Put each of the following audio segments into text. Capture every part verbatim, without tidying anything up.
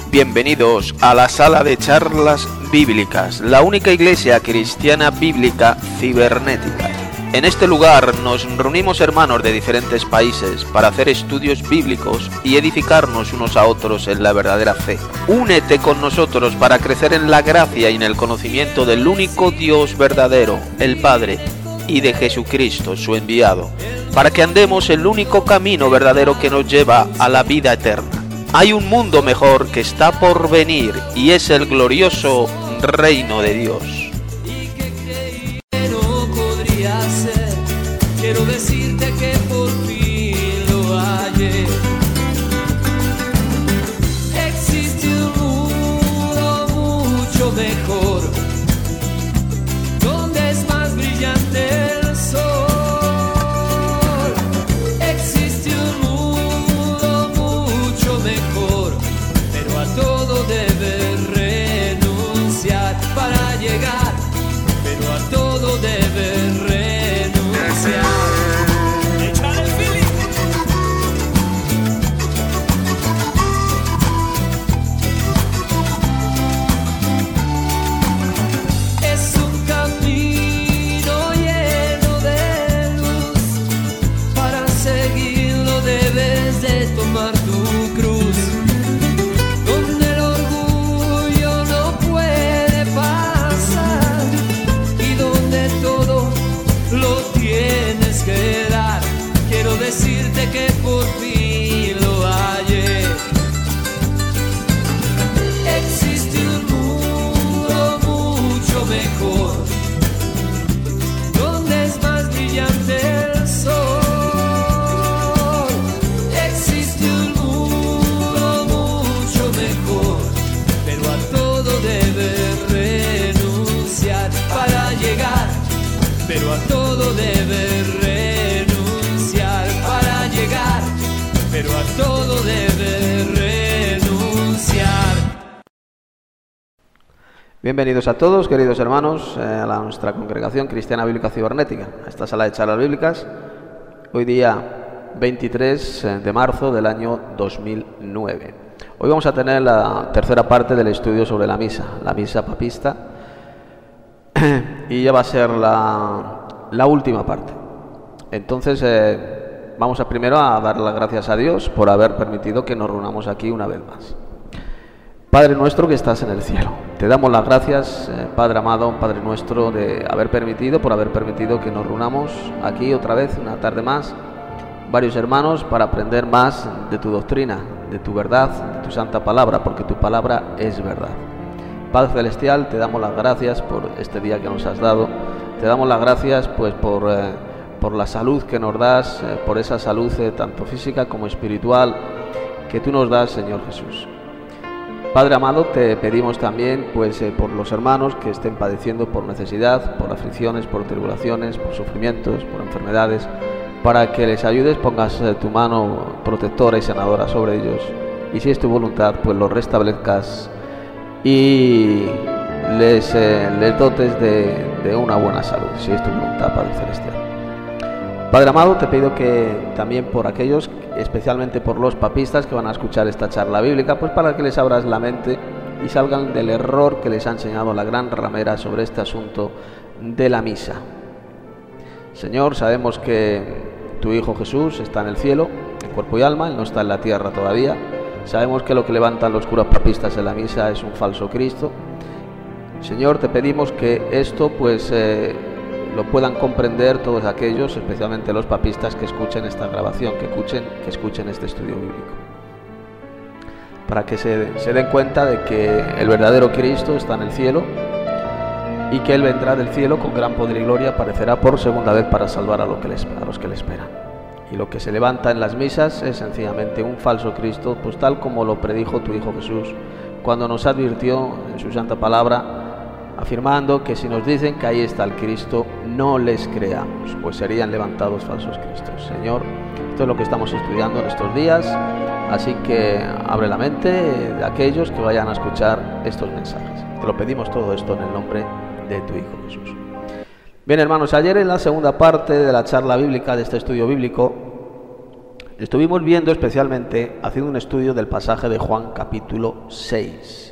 Bienvenidos a la sala de charlas bíblicas, la única iglesia cristiana bíblica cibernética. En este lugar nos reunimos hermanos de diferentes países para hacer estudios bíblicos y edificarnos unos a otros en la verdadera fe. Únete con nosotros para crecer en la gracia y en el conocimiento del único Dios verdadero, el Padre, y de Jesucristo, su enviado, para que andemos el único camino verdadero que nos lleva a la vida eterna. Hay un mundo mejor que está por venir y es el glorioso reino de Dios. Quiero decirte que por fin lo hallé. Existe un mundo mucho mejor, donde es más brillante el sol. Existe un mundo mucho mejor, pero a todo debes renunciar para llegar, pero a todo debes renunciar. Decirte que por fin lo hallé. Existe un mundo mucho mejor, donde es más brillante el sol. Existe un mundo mucho mejor, pero a todo debes renunciar para llegar, pero a todo debes renunciar. Pero a todo debe renunciar. Bienvenidos a todos, queridos hermanos, eh, a la, nuestra congregación cristiana bíblica cibernética, a esta sala de charlas bíblicas, hoy día veintitrés de marzo del año dos mil nueve. Hoy vamos a tener la tercera parte del estudio sobre la misa, la misa papista, y ya va a ser la, la última parte. Entonces, eh, Vamos a primero a dar las gracias a Dios por haber permitido que nos reunamos aquí una vez más. Padre nuestro que estás en el cielo, te damos las gracias, eh, Padre amado, Padre nuestro, de haber permitido, por haber permitido que nos reunamos aquí otra vez, una tarde más, varios hermanos, para aprender más de tu doctrina, de tu verdad, de tu santa palabra, porque tu palabra es verdad. Padre celestial, te damos las gracias por este día que nos has dado, te damos las gracias pues por... Eh, por la salud que nos das, eh, por esa salud eh, tanto física como espiritual que tú nos das, Señor Jesús. Padre amado, te pedimos también pues eh, por los hermanos que estén padeciendo por necesidad, por aflicciones, por tribulaciones, por sufrimientos, por enfermedades, para que les ayudes, pongas eh, tu mano protectora y sanadora sobre ellos, y si es tu voluntad, pues los restablezcas y les, eh, les dotes de, de una buena salud, si es tu voluntad, Padre celestial. Padre amado, te pido que también por aquellos, especialmente por los papistas que van a escuchar esta charla bíblica, pues para que les abras la mente y salgan del error que les ha enseñado la gran ramera sobre este asunto de la misa. Señor, sabemos que tu Hijo Jesús está en el cielo, en cuerpo y alma, Él no está en la tierra todavía. Sabemos que lo que levantan los curas papistas en la misa es un falso Cristo. Señor, te pedimos que esto pues... Eh, lo puedan comprender todos aquellos, especialmente los papistas, que escuchen esta grabación, que escuchen, que escuchen este estudio bíblico, para que se, se den cuenta de que el verdadero Cristo está en el cielo y que Él vendrá del cielo con gran poder y gloria, aparecerá por segunda vez para salvar a, lo que les, a los que le esperan. Y lo que se levanta en las misas es sencillamente un falso Cristo, pues tal como lo predijo tu Hijo Jesús, cuando nos advirtió en su santa palabra, afirmando que si nos dicen que ahí está el Cristo, no les creamos, pues serían levantados falsos cristos. Señor, esto es lo que estamos estudiando en estos días, así que abre la mente de aquellos que vayan a escuchar estos mensajes. Te lo pedimos todo esto en el nombre de tu Hijo Jesús. Bien, hermanos, ayer en la segunda parte de la charla bíblica, de este estudio bíblico, Estuvimos viendo especialmente, haciendo un estudio del pasaje de Juan capítulo seis.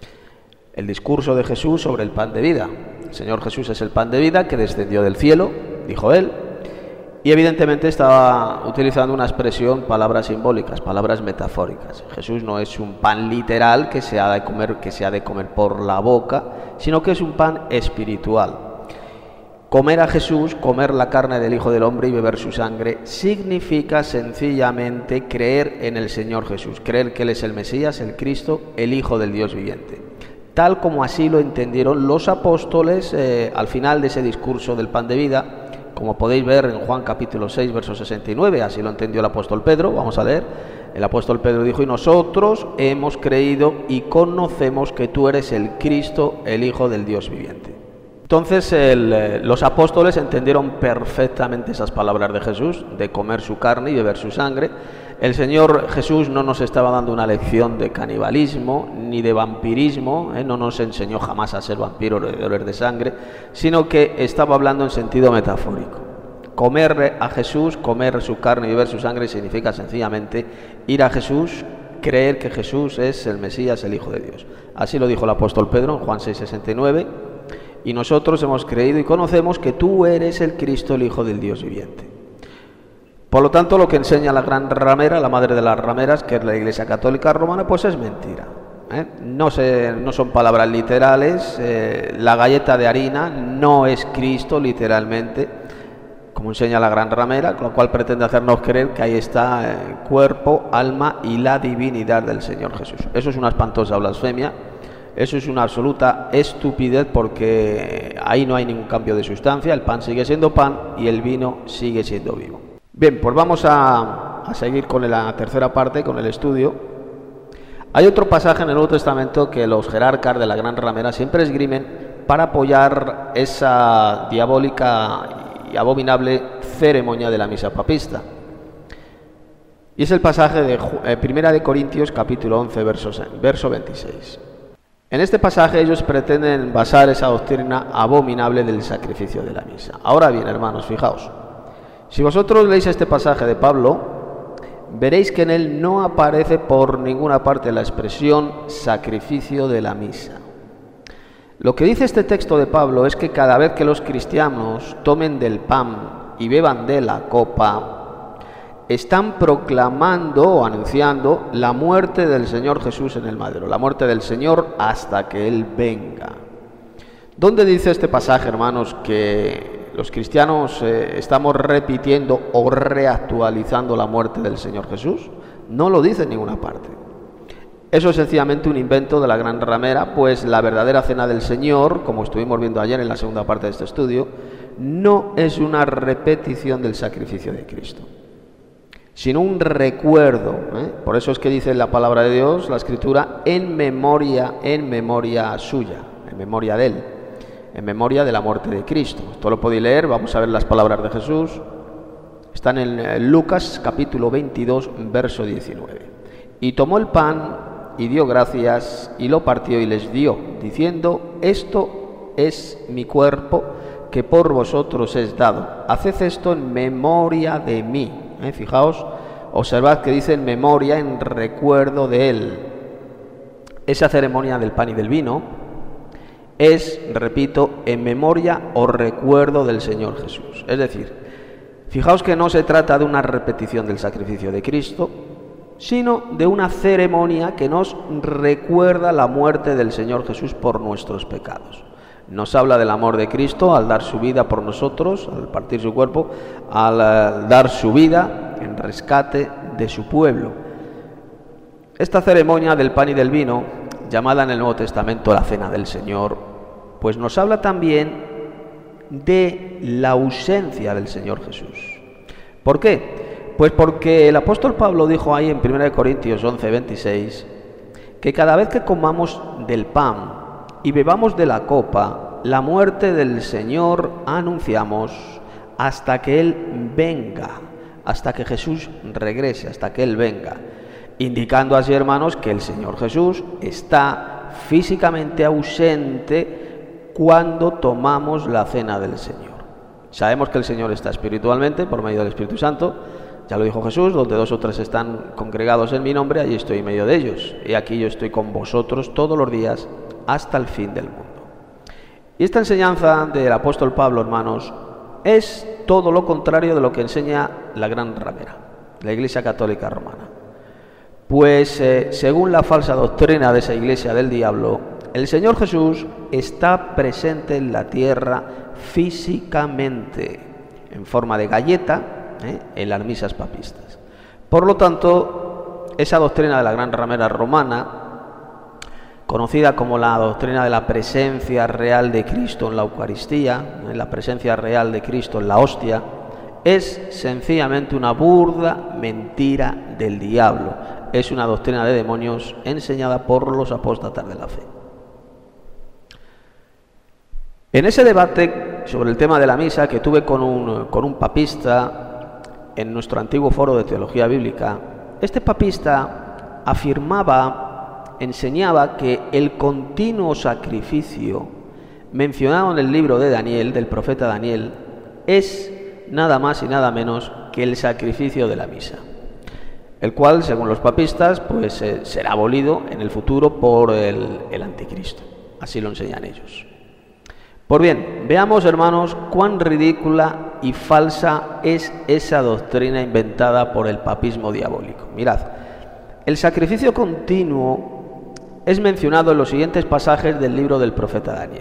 El discurso de Jesús sobre el pan de vida. El Señor Jesús es el pan de vida que descendió del cielo, dijo él, y evidentemente estaba utilizando una expresión, palabras simbólicas, palabras metafóricas. Jesús no es un pan literal que se ha de comer, que se ha de comer por la boca, sino que es un pan espiritual. Comer a Jesús, comer la carne del Hijo del Hombre y beber su sangre, significa sencillamente creer en el Señor Jesús, creer que Él es el Mesías, el Cristo, el Hijo del Dios viviente. Tal como así lo entendieron los apóstoles eh, al final de ese discurso del pan de vida, como podéis ver en Juan capítulo seis, verso sesenta y nueve, así lo entendió el apóstol Pedro. Vamos a leer. El apóstol Pedro dijo: y nosotros hemos creído y conocemos que tú eres el Cristo, el Hijo del Dios viviente. Entonces el, los apóstoles entendieron perfectamente esas palabras de Jesús, de comer su carne y beber su sangre. El Señor Jesús no nos estaba dando una lección de canibalismo ni de vampirismo, ¿eh? No nos enseñó jamás a ser vampiros o de beber de sangre, sino que estaba hablando en sentido metafórico. Comer a Jesús, comer su carne y beber su sangre significa sencillamente ir a Jesús, creer que Jesús es el Mesías, el Hijo de Dios. Así lo dijo el apóstol Pedro en Juan seis, sesenta y nueve. Y nosotros hemos creído y conocemos que tú eres el Cristo, el Hijo del Dios viviente. Por lo tanto, lo que enseña la gran ramera, la madre de las rameras, que es la Iglesia Católica Romana, pues es mentira. ¿eh? No, se, no son palabras literales. Eh, la galleta de harina no es Cristo literalmente, como enseña la gran ramera, con lo cual pretende hacernos creer que ahí está el cuerpo, alma y la divinidad del Señor Jesús. Eso es una espantosa blasfemia. Eso es una absoluta estupidez, porque ahí no hay ningún cambio de sustancia. El pan sigue siendo pan y el vino sigue siendo vivo. Bien, pues vamos a, a seguir con la tercera parte, con el estudio. Hay otro pasaje en el Nuevo Testamento que los jerarcas de la gran ramera siempre esgrimen para apoyar esa diabólica y abominable ceremonia de la misa papista. Y es el pasaje de eh, Primera de Corintios, capítulo once, versos, verso veintiséis. En este pasaje ellos pretenden basar esa doctrina abominable del sacrificio de la misa. Ahora bien, hermanos, fijaos. Si vosotros leéis este pasaje de Pablo, veréis que en él no aparece por ninguna parte la expresión sacrificio de la misa. Lo que dice este texto de Pablo es que cada vez que los cristianos tomen del pan y beban de la copa, están proclamando o anunciando la muerte del Señor Jesús en el madero, la muerte del Señor hasta que Él venga. ¿Dónde dice este pasaje, hermanos, que los cristianos eh, estamos repitiendo o reactualizando la muerte del Señor Jesús? No lo dice en ninguna parte. Eso es sencillamente un invento de la gran ramera, pues la verdadera cena del Señor, como estuvimos viendo ayer en la segunda parte de este estudio, no es una repetición del sacrificio de Cristo, sino un recuerdo. ¿eh? Por eso es que dice la palabra de Dios, la Escritura, en memoria, en memoria suya, en memoria de Él, en memoria de la muerte de Cristo. Esto lo podéis leer, vamos a ver las palabras de Jesús. Están en Lucas capítulo veintidós, verso diecinueve. Y tomó el pan y dio gracias y lo partió y les dio, diciendo: esto es mi cuerpo que por vosotros es dado. Haced esto en memoria de mí. ¿Eh? Fijaos, observad que dice en memoria, en recuerdo de Él. Esa ceremonia del pan y del vino es, repito, en memoria o recuerdo del Señor Jesús. Es decir, fijaos que no se trata de una repetición del sacrificio de Cristo, sino de una ceremonia que nos recuerda la muerte del Señor Jesús por nuestros pecados. Nos habla del amor de Cristo al dar su vida por nosotros, al partir su cuerpo, al dar su vida en rescate de su pueblo. Esta ceremonia del pan y del vino, llamada en el Nuevo Testamento la Cena del Señor, pues nos habla también de la ausencia del Señor Jesús. ¿Por qué? Pues porque el apóstol Pablo dijo ahí en Primera de Corintios once, veintiséis, que cada vez que comamos del pan y bebamos de la copa, la muerte del Señor anunciamos hasta que Él venga, hasta que Jesús regrese, hasta que Él venga, indicando así, hermanos, que el Señor Jesús está físicamente ausente cuando tomamos la cena del Señor. Sabemos que el Señor está espiritualmente por medio del Espíritu Santo, Ya lo dijo Jesús, donde dos o tres están congregados en mi nombre, allí estoy en medio de ellos. Y aquí yo estoy con vosotros todos los días hasta el fin del mundo. Y esta enseñanza del apóstol Pablo, hermanos, es todo lo contrario de lo que enseña la Gran Ramera, la Iglesia Católica Romana. Pues eh, según la falsa doctrina de esa iglesia del diablo, el Señor Jesús está presente en la tierra físicamente, en forma de galleta, ¿eh? en las misas papistas. Por lo tanto, esa doctrina de la Gran Ramera Romana, conocida como la doctrina de la presencia real de Cristo en la Eucaristía, en la presencia real de Cristo en la hostia, es sencillamente una burda mentira del diablo. Es una doctrina de demonios enseñada por los apóstatas de la fe. En ese debate sobre el tema de la misa que tuve con un, con un papista en nuestro antiguo foro de teología bíblica, este papista afirmaba, enseñaba que el continuo sacrificio mencionado en el libro de Daniel, del profeta Daniel, es nada más y nada menos que el sacrificio de la misa, el cual, según los papistas, pues eh, será abolido en el futuro por el, el anticristo. Así lo enseñan ellos. Pues bien, veamos, hermanos, cuán ridícula y falsa es esa doctrina inventada por el papismo diabólico. Mirad, el sacrificio continuo es mencionado en los siguientes pasajes del libro del profeta Daniel.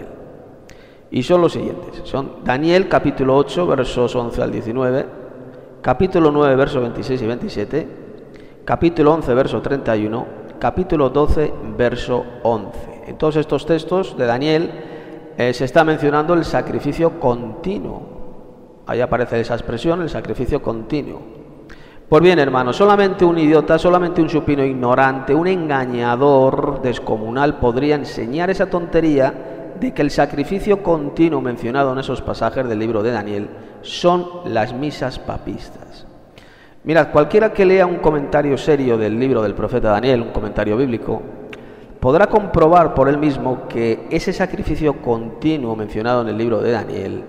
Y son los siguientes. Son Daniel capítulo ocho, versos once al diecinueve, capítulo nueve, versos veintiséis y veintisiete, capítulo once, verso treinta y uno, capítulo doce, verso once. En todos estos textos de Daniel eh, se está mencionando el sacrificio continuo. Ahí aparece esa expresión, el sacrificio continuo. Pues bien, hermanos, solamente un idiota, solamente un supino ignorante, un engañador descomunal podría enseñar esa tontería de que el sacrificio continuo mencionado en esos pasajes del libro de Daniel son las misas papistas. Mirad, cualquiera que lea un comentario serio del libro del profeta Daniel, un comentario bíblico, podrá comprobar por él mismo que ese sacrificio continuo mencionado en el libro de Daniel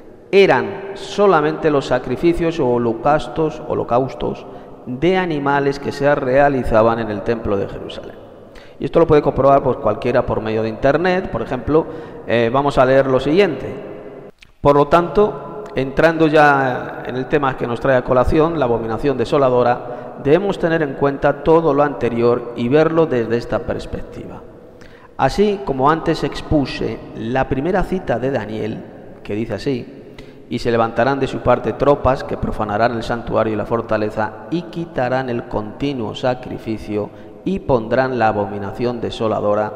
eran solamente los sacrificios o holocaustos, holocaustos de animales que se realizaban en el templo de Jerusalén. Y esto lo puede comprobar pues, cualquiera por medio de internet. Por ejemplo, eh, vamos a leer lo siguiente. Por lo tanto, entrando ya en el tema que nos trae a colación, la abominación desoladora, debemos tener en cuenta todo lo anterior y verlo desde esta perspectiva. Así como antes expuse la primera cita de Daniel, que dice así: y se levantarán de su parte tropas que profanarán el santuario y la fortaleza y quitarán el continuo sacrificio y pondrán la abominación desoladora.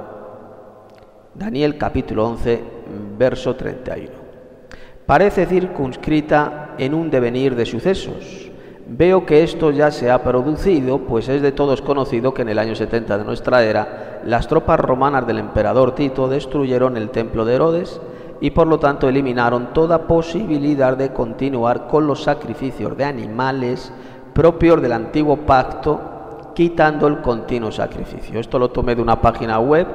Daniel capítulo once, verso treinta y uno. Parece circunscrita en un devenir de sucesos. Veo que esto ya se ha producido, pues es de todos conocido que en el año setenta de nuestra era, las tropas romanas del emperador Tito destruyeron el templo de Herodes y por lo tanto eliminaron toda posibilidad de continuar con los sacrificios de animales propios del antiguo pacto, quitando el continuo sacrificio. Esto lo tomé de una página web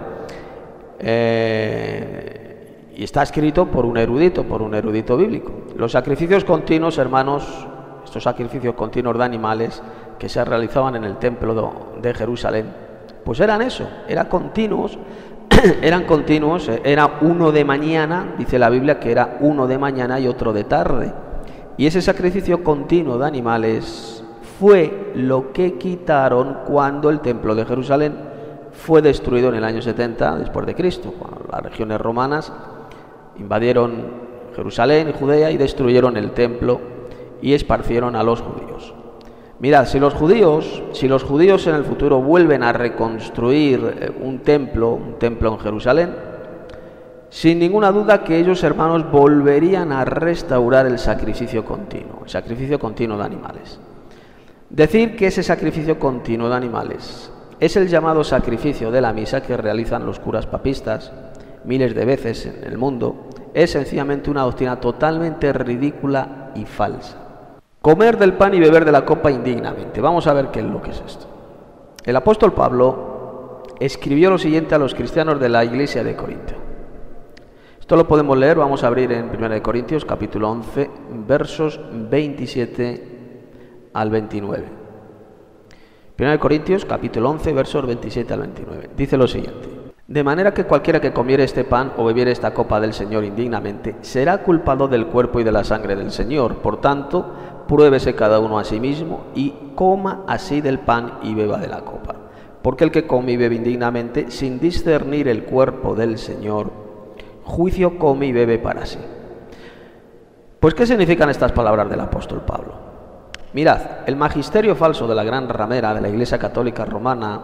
eh, y está escrito por un erudito, por un erudito bíblico. Los sacrificios continuos, hermanos, estos sacrificios continuos de animales que se realizaban en el templo de Jerusalén, pues eran eso, eran continuos, eran continuos, era uno de mañana, dice la Biblia que era uno de mañana y otro de tarde. Y ese sacrificio continuo de animales fue lo que quitaron cuando el templo de Jerusalén fue destruido en el año setenta después de Cristo, cuando las regiones romanas invadieron Jerusalén y Judea y destruyeron el templo y esparcieron a los judíos. Mirad, si los judíos, si los judíos en el futuro vuelven a reconstruir un templo, un templo en Jerusalén, sin ninguna duda que ellos, hermanos, volverían a restaurar el sacrificio continuo, el sacrificio continuo de animales. Decir que ese sacrificio continuo de animales es el llamado sacrificio de la misa que realizan los curas papistas miles de veces en el mundo, es sencillamente una doctrina totalmente ridícula y falsa. Comer del pan y beber de la copa indignamente. Vamos a ver qué es lo que es esto. El apóstol Pablo escribió lo siguiente a los cristianos de la iglesia de Corinto. Esto lo podemos leer, vamos a abrir en primera de Corintios, capítulo once, versos veintisiete al veintinueve. Primera de Corintios, capítulo once, versos veintisiete al veintinueve. Dice lo siguiente: de manera que cualquiera que comiere este pan o bebiere esta copa del Señor indignamente, será culpado del cuerpo y de la sangre del Señor. Por tanto, pruébese cada uno a sí mismo y coma así del pan y beba de la copa. Porque el que come y bebe indignamente, sin discernir el cuerpo del Señor, juicio come y bebe para sí. Pues, ¿qué significan estas palabras del apóstol Pablo? Mirad, el magisterio falso de la gran ramera de la Iglesia Católica Romana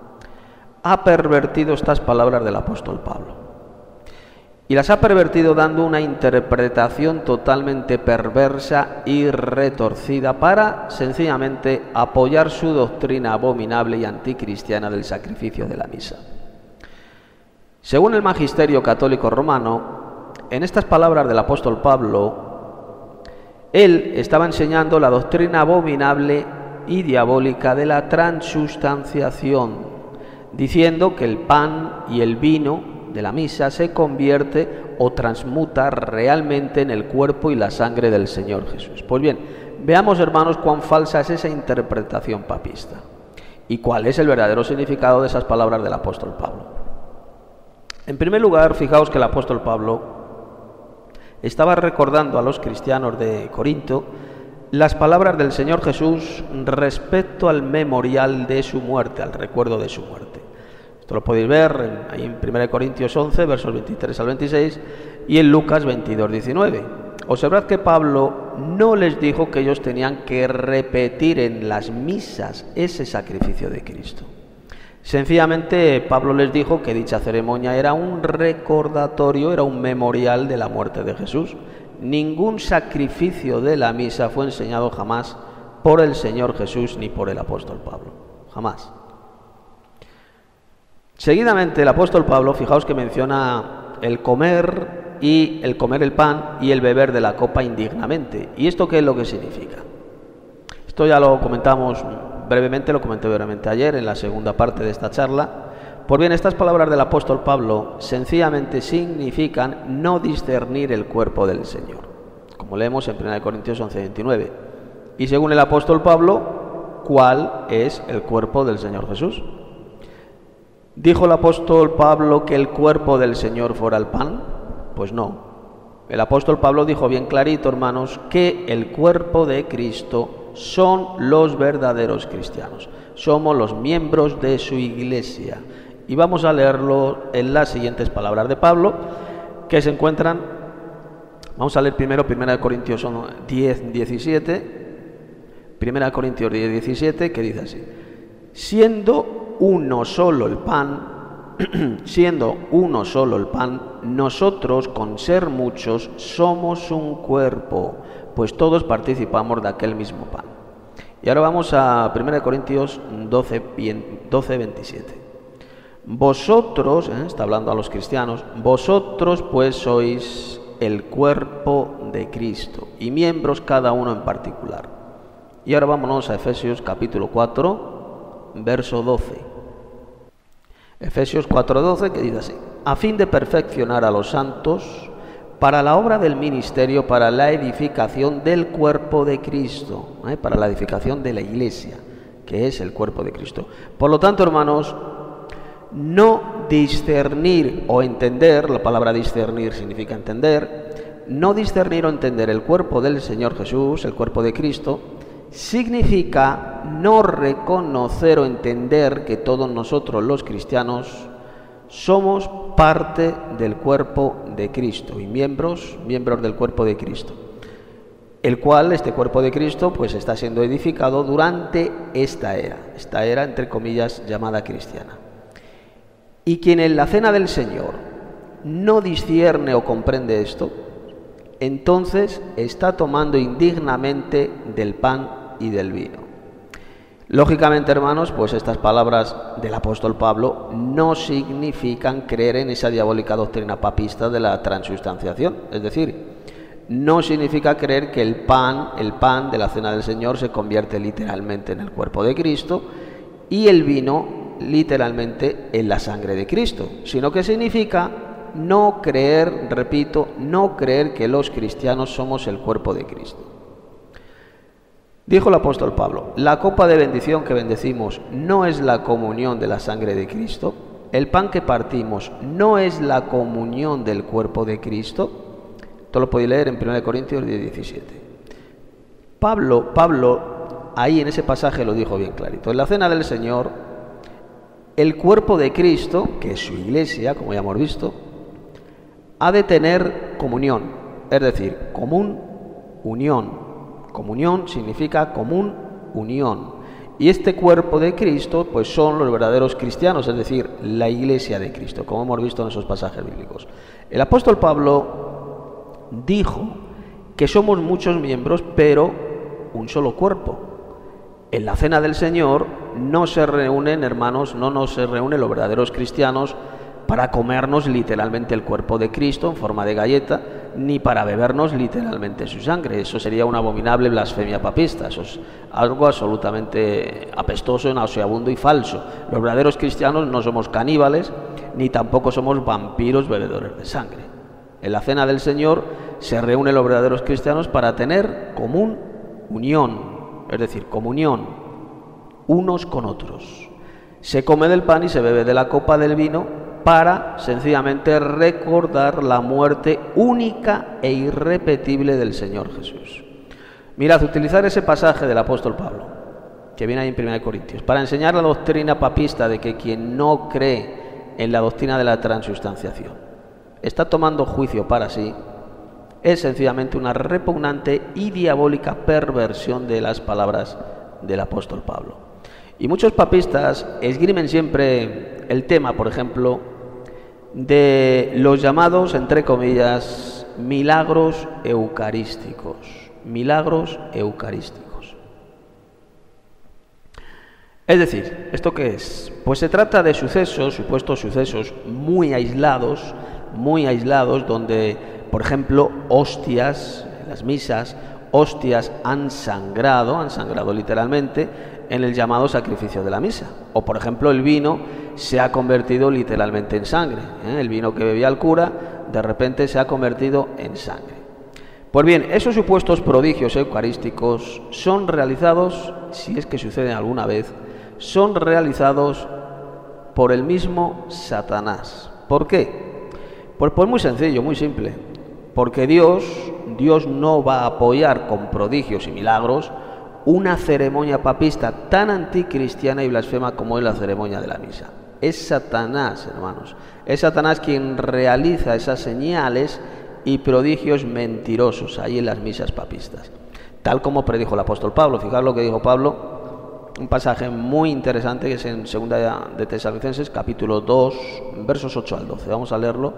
ha pervertido estas palabras del apóstol Pablo. Y las ha pervertido dando una interpretación totalmente perversa y retorcida para, sencillamente, apoyar su doctrina abominable y anticristiana del sacrificio de la misa. Según el magisterio católico romano, en estas palabras del apóstol Pablo, él estaba enseñando la doctrina abominable y diabólica de la transustanciación, diciendo que el pan y el vino de la misa se convierte o transmuta realmente en el cuerpo y la sangre del Señor Jesús. Pues bien, veamos, hermanos, cuán falsa es esa interpretación papista y cuál es el verdadero significado de esas palabras del apóstol Pablo. En primer lugar, fijaos que el apóstol Pablo estaba recordando a los cristianos de Corinto las palabras del Señor Jesús respecto al memorial de su muerte, al recuerdo de su muerte. Esto lo podéis ver en, ahí en primera de Corintios once, versos veintitrés al veintiséis, y en Lucas veintidós, diecinueve. Observad que Pablo no les dijo que ellos tenían que repetir en las misas ese sacrificio de Cristo. Sencillamente Pablo les dijo que dicha ceremonia era un recordatorio, era un memorial de la muerte de Jesús. Ningún sacrificio de la misa fue enseñado jamás por el Señor Jesús ni por el apóstol Pablo. Jamás. Seguidamente el apóstol Pablo, fijaos que menciona el comer y el comer el pan y el beber de la copa indignamente. ¿Y esto qué es lo que significa? Esto ya lo comentamos brevemente, lo comenté brevemente ayer en la segunda parte de esta charla. Pues bien, estas palabras del apóstol Pablo sencillamente significan no discernir el cuerpo del Señor, como leemos en primera de Corintios once, veintinueve. Y según el apóstol Pablo, ¿cuál es el cuerpo del Señor Jesús? ¿Dijo el apóstol Pablo que el cuerpo del Señor fuera el pan? Pues no. El apóstol Pablo dijo bien clarito, hermanos, que el cuerpo de Cristo son los verdaderos cristianos. Somos los miembros de su iglesia. Y vamos a leerlo en las siguientes palabras de Pablo, que se encuentran, vamos a leer primero primera de Corintios diez, diecisiete, primera de Corintios diez, diecisiete, que dice así: siendo uno solo el pan, siendo uno solo el pan, nosotros con ser muchos somos un cuerpo, pues todos participamos de aquel mismo pan. Y ahora vamos a primera de Corintios doce, veintisiete. Vosotros, ¿eh? está hablando a los cristianos, vosotros pues sois el cuerpo de Cristo y miembros cada uno en particular. Y ahora vámonos a Efesios capítulo cuatro, verso doce. Efesios cuatro, doce, que dice así: a fin de perfeccionar a los santos para la obra del ministerio, para la edificación del cuerpo de Cristo, ¿eh? para la edificación de la iglesia, que es el cuerpo de Cristo. Por lo tanto, hermanos, no discernir o entender, la palabra discernir significa entender, no discernir o entender el cuerpo del Señor Jesús, el cuerpo de Cristo, significa no reconocer o entender que todos nosotros los cristianos somos parte del cuerpo de Cristo y miembros, miembros del cuerpo de Cristo, el cual, este cuerpo de Cristo, pues está siendo edificado durante esta era, esta era entre comillas llamada cristiana. Y quien en la cena del Señor no discierne o comprende esto, entonces está tomando indignamente del pan y del vino. Lógicamente, hermanos, pues estas palabras del apóstol Pablo no significan creer en esa diabólica doctrina papista de la transustanciación, es decir, no significa creer que el pan, el pan de la cena del Señor se convierte literalmente en el cuerpo de Cristo y el vino literalmente en la sangre de Cristo, sino que significa no creer, repito, no creer que los cristianos somos el cuerpo de Cristo. Dijo el apóstol Pablo: la copa de bendición que bendecimos no es la comunión de la sangre de Cristo. El pan que partimos no es la comunión del cuerpo de Cristo. Esto lo podéis leer en primera Corintios diez, diecisiete. Pablo, Pablo ahí en ese pasaje lo dijo bien clarito. En la cena del Señor, el cuerpo de Cristo, que es su iglesia, como ya hemos visto, ha de tener comunión, es decir, común unión. Comunión significa común unión. Y este cuerpo de Cristo, pues son los verdaderos cristianos, es decir, la iglesia de Cristo, como hemos visto en esos pasajes bíblicos. El apóstol Pablo dijo que somos muchos miembros, pero un solo cuerpo. En la cena del Señor no se reúnen, hermanos, no nos se reúnen los verdaderos cristianos para comernos literalmente el cuerpo de Cristo en forma de galleta, ni para bebernos literalmente su sangre. Eso sería una abominable blasfemia papista. Eso es algo absolutamente apestoso, nauseabundo y falso. Los verdaderos cristianos no somos caníbales, ni tampoco somos vampiros bebedores de sangre. En la cena del Señor se reúnen los verdaderos cristianos para tener común unión, es decir, comunión unos con otros. Se come del pan y se bebe de la copa del vino para sencillamente recordar la muerte única e irrepetible del Señor Jesús. Mirad, utilizar ese pasaje del apóstol Pablo, que viene ahí en primera Corintios, para enseñar la doctrina papista de que quien no cree en la doctrina de la transustanciación está tomando juicio para sí, es sencillamente una repugnante y diabólica perversión de las palabras del apóstol Pablo. Y muchos papistas esgrimen siempre el tema, por ejemplo, de los llamados, entre comillas, milagros eucarísticos. Milagros eucarísticos. Es decir, ¿esto qué es? Pues se trata de sucesos, supuestos sucesos muy aislados, muy aislados, donde, por ejemplo, hostias, en las misas, hostias han sangrado, han sangrado literalmente, en el llamado sacrificio de la misa. O por ejemplo el vino se ha convertido literalmente en sangre, ¿eh? El vino que bebía el cura de repente se ha convertido en sangre. Pues bien, esos supuestos prodigios eucarísticos son realizados, si es que suceden alguna vez, son realizados por el mismo Satanás. ¿Por qué? Pues, pues muy sencillo, muy simple. Porque Dios, Dios no va a apoyar con prodigios y milagros una ceremonia papista tan anticristiana y blasfema como es la ceremonia de la misa. Es Satanás, hermanos. Es Satanás quien realiza esas señales y prodigios mentirosos ahí en las misas papistas. Tal como predijo el apóstol Pablo. Fijaos lo que dijo Pablo, un pasaje muy interesante que es en segunda de Tesalonicenses, capítulo dos, versos ocho al doce. Vamos a leerlo.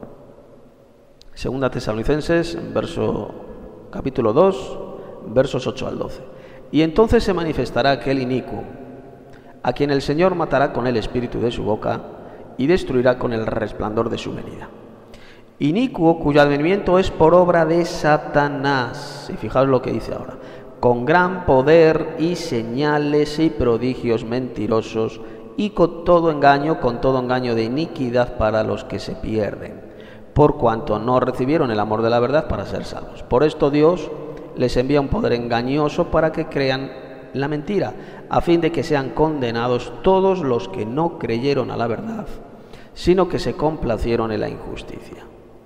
Segunda Tesalonicenses, verso, capítulo dos, versos ocho al doce. Y entonces se manifestará aquel inicuo, a quien el Señor matará con el espíritu de su boca y destruirá con el resplandor de su venida. Inicuo cuyo advenimiento es por obra de Satanás. Y fijaos lo que dice ahora. Con gran poder y señales y prodigios mentirosos y con todo engaño, con todo engaño de iniquidad para los que se pierden, por cuanto no recibieron el amor de la verdad para ser salvos. Por esto Dios les envía un poder engañoso para que crean la mentira, a fin de que sean condenados todos los que no creyeron a la verdad, sino que se complacieron en la injusticia.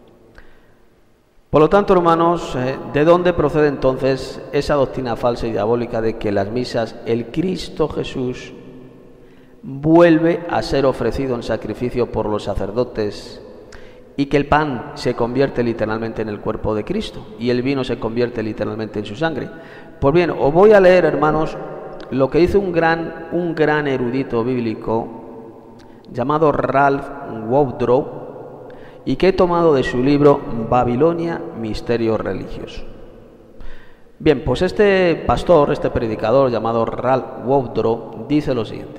Por lo tanto, hermanos, ¿de dónde procede entonces esa doctrina falsa y diabólica de que en las misas el Cristo Jesús vuelve a ser ofrecido en sacrificio por los sacerdotes y que el pan se convierte literalmente en el cuerpo de Cristo y el vino se convierte literalmente en su sangre? Pues bien, os voy a leer, hermanos, lo que dice un gran, un gran erudito bíblico llamado Ralph Wowdrow y que he tomado de su libro Babilonia, Misterio Religioso. Bien, pues este pastor, este predicador llamado Ralph Wowdrow dice lo siguiente: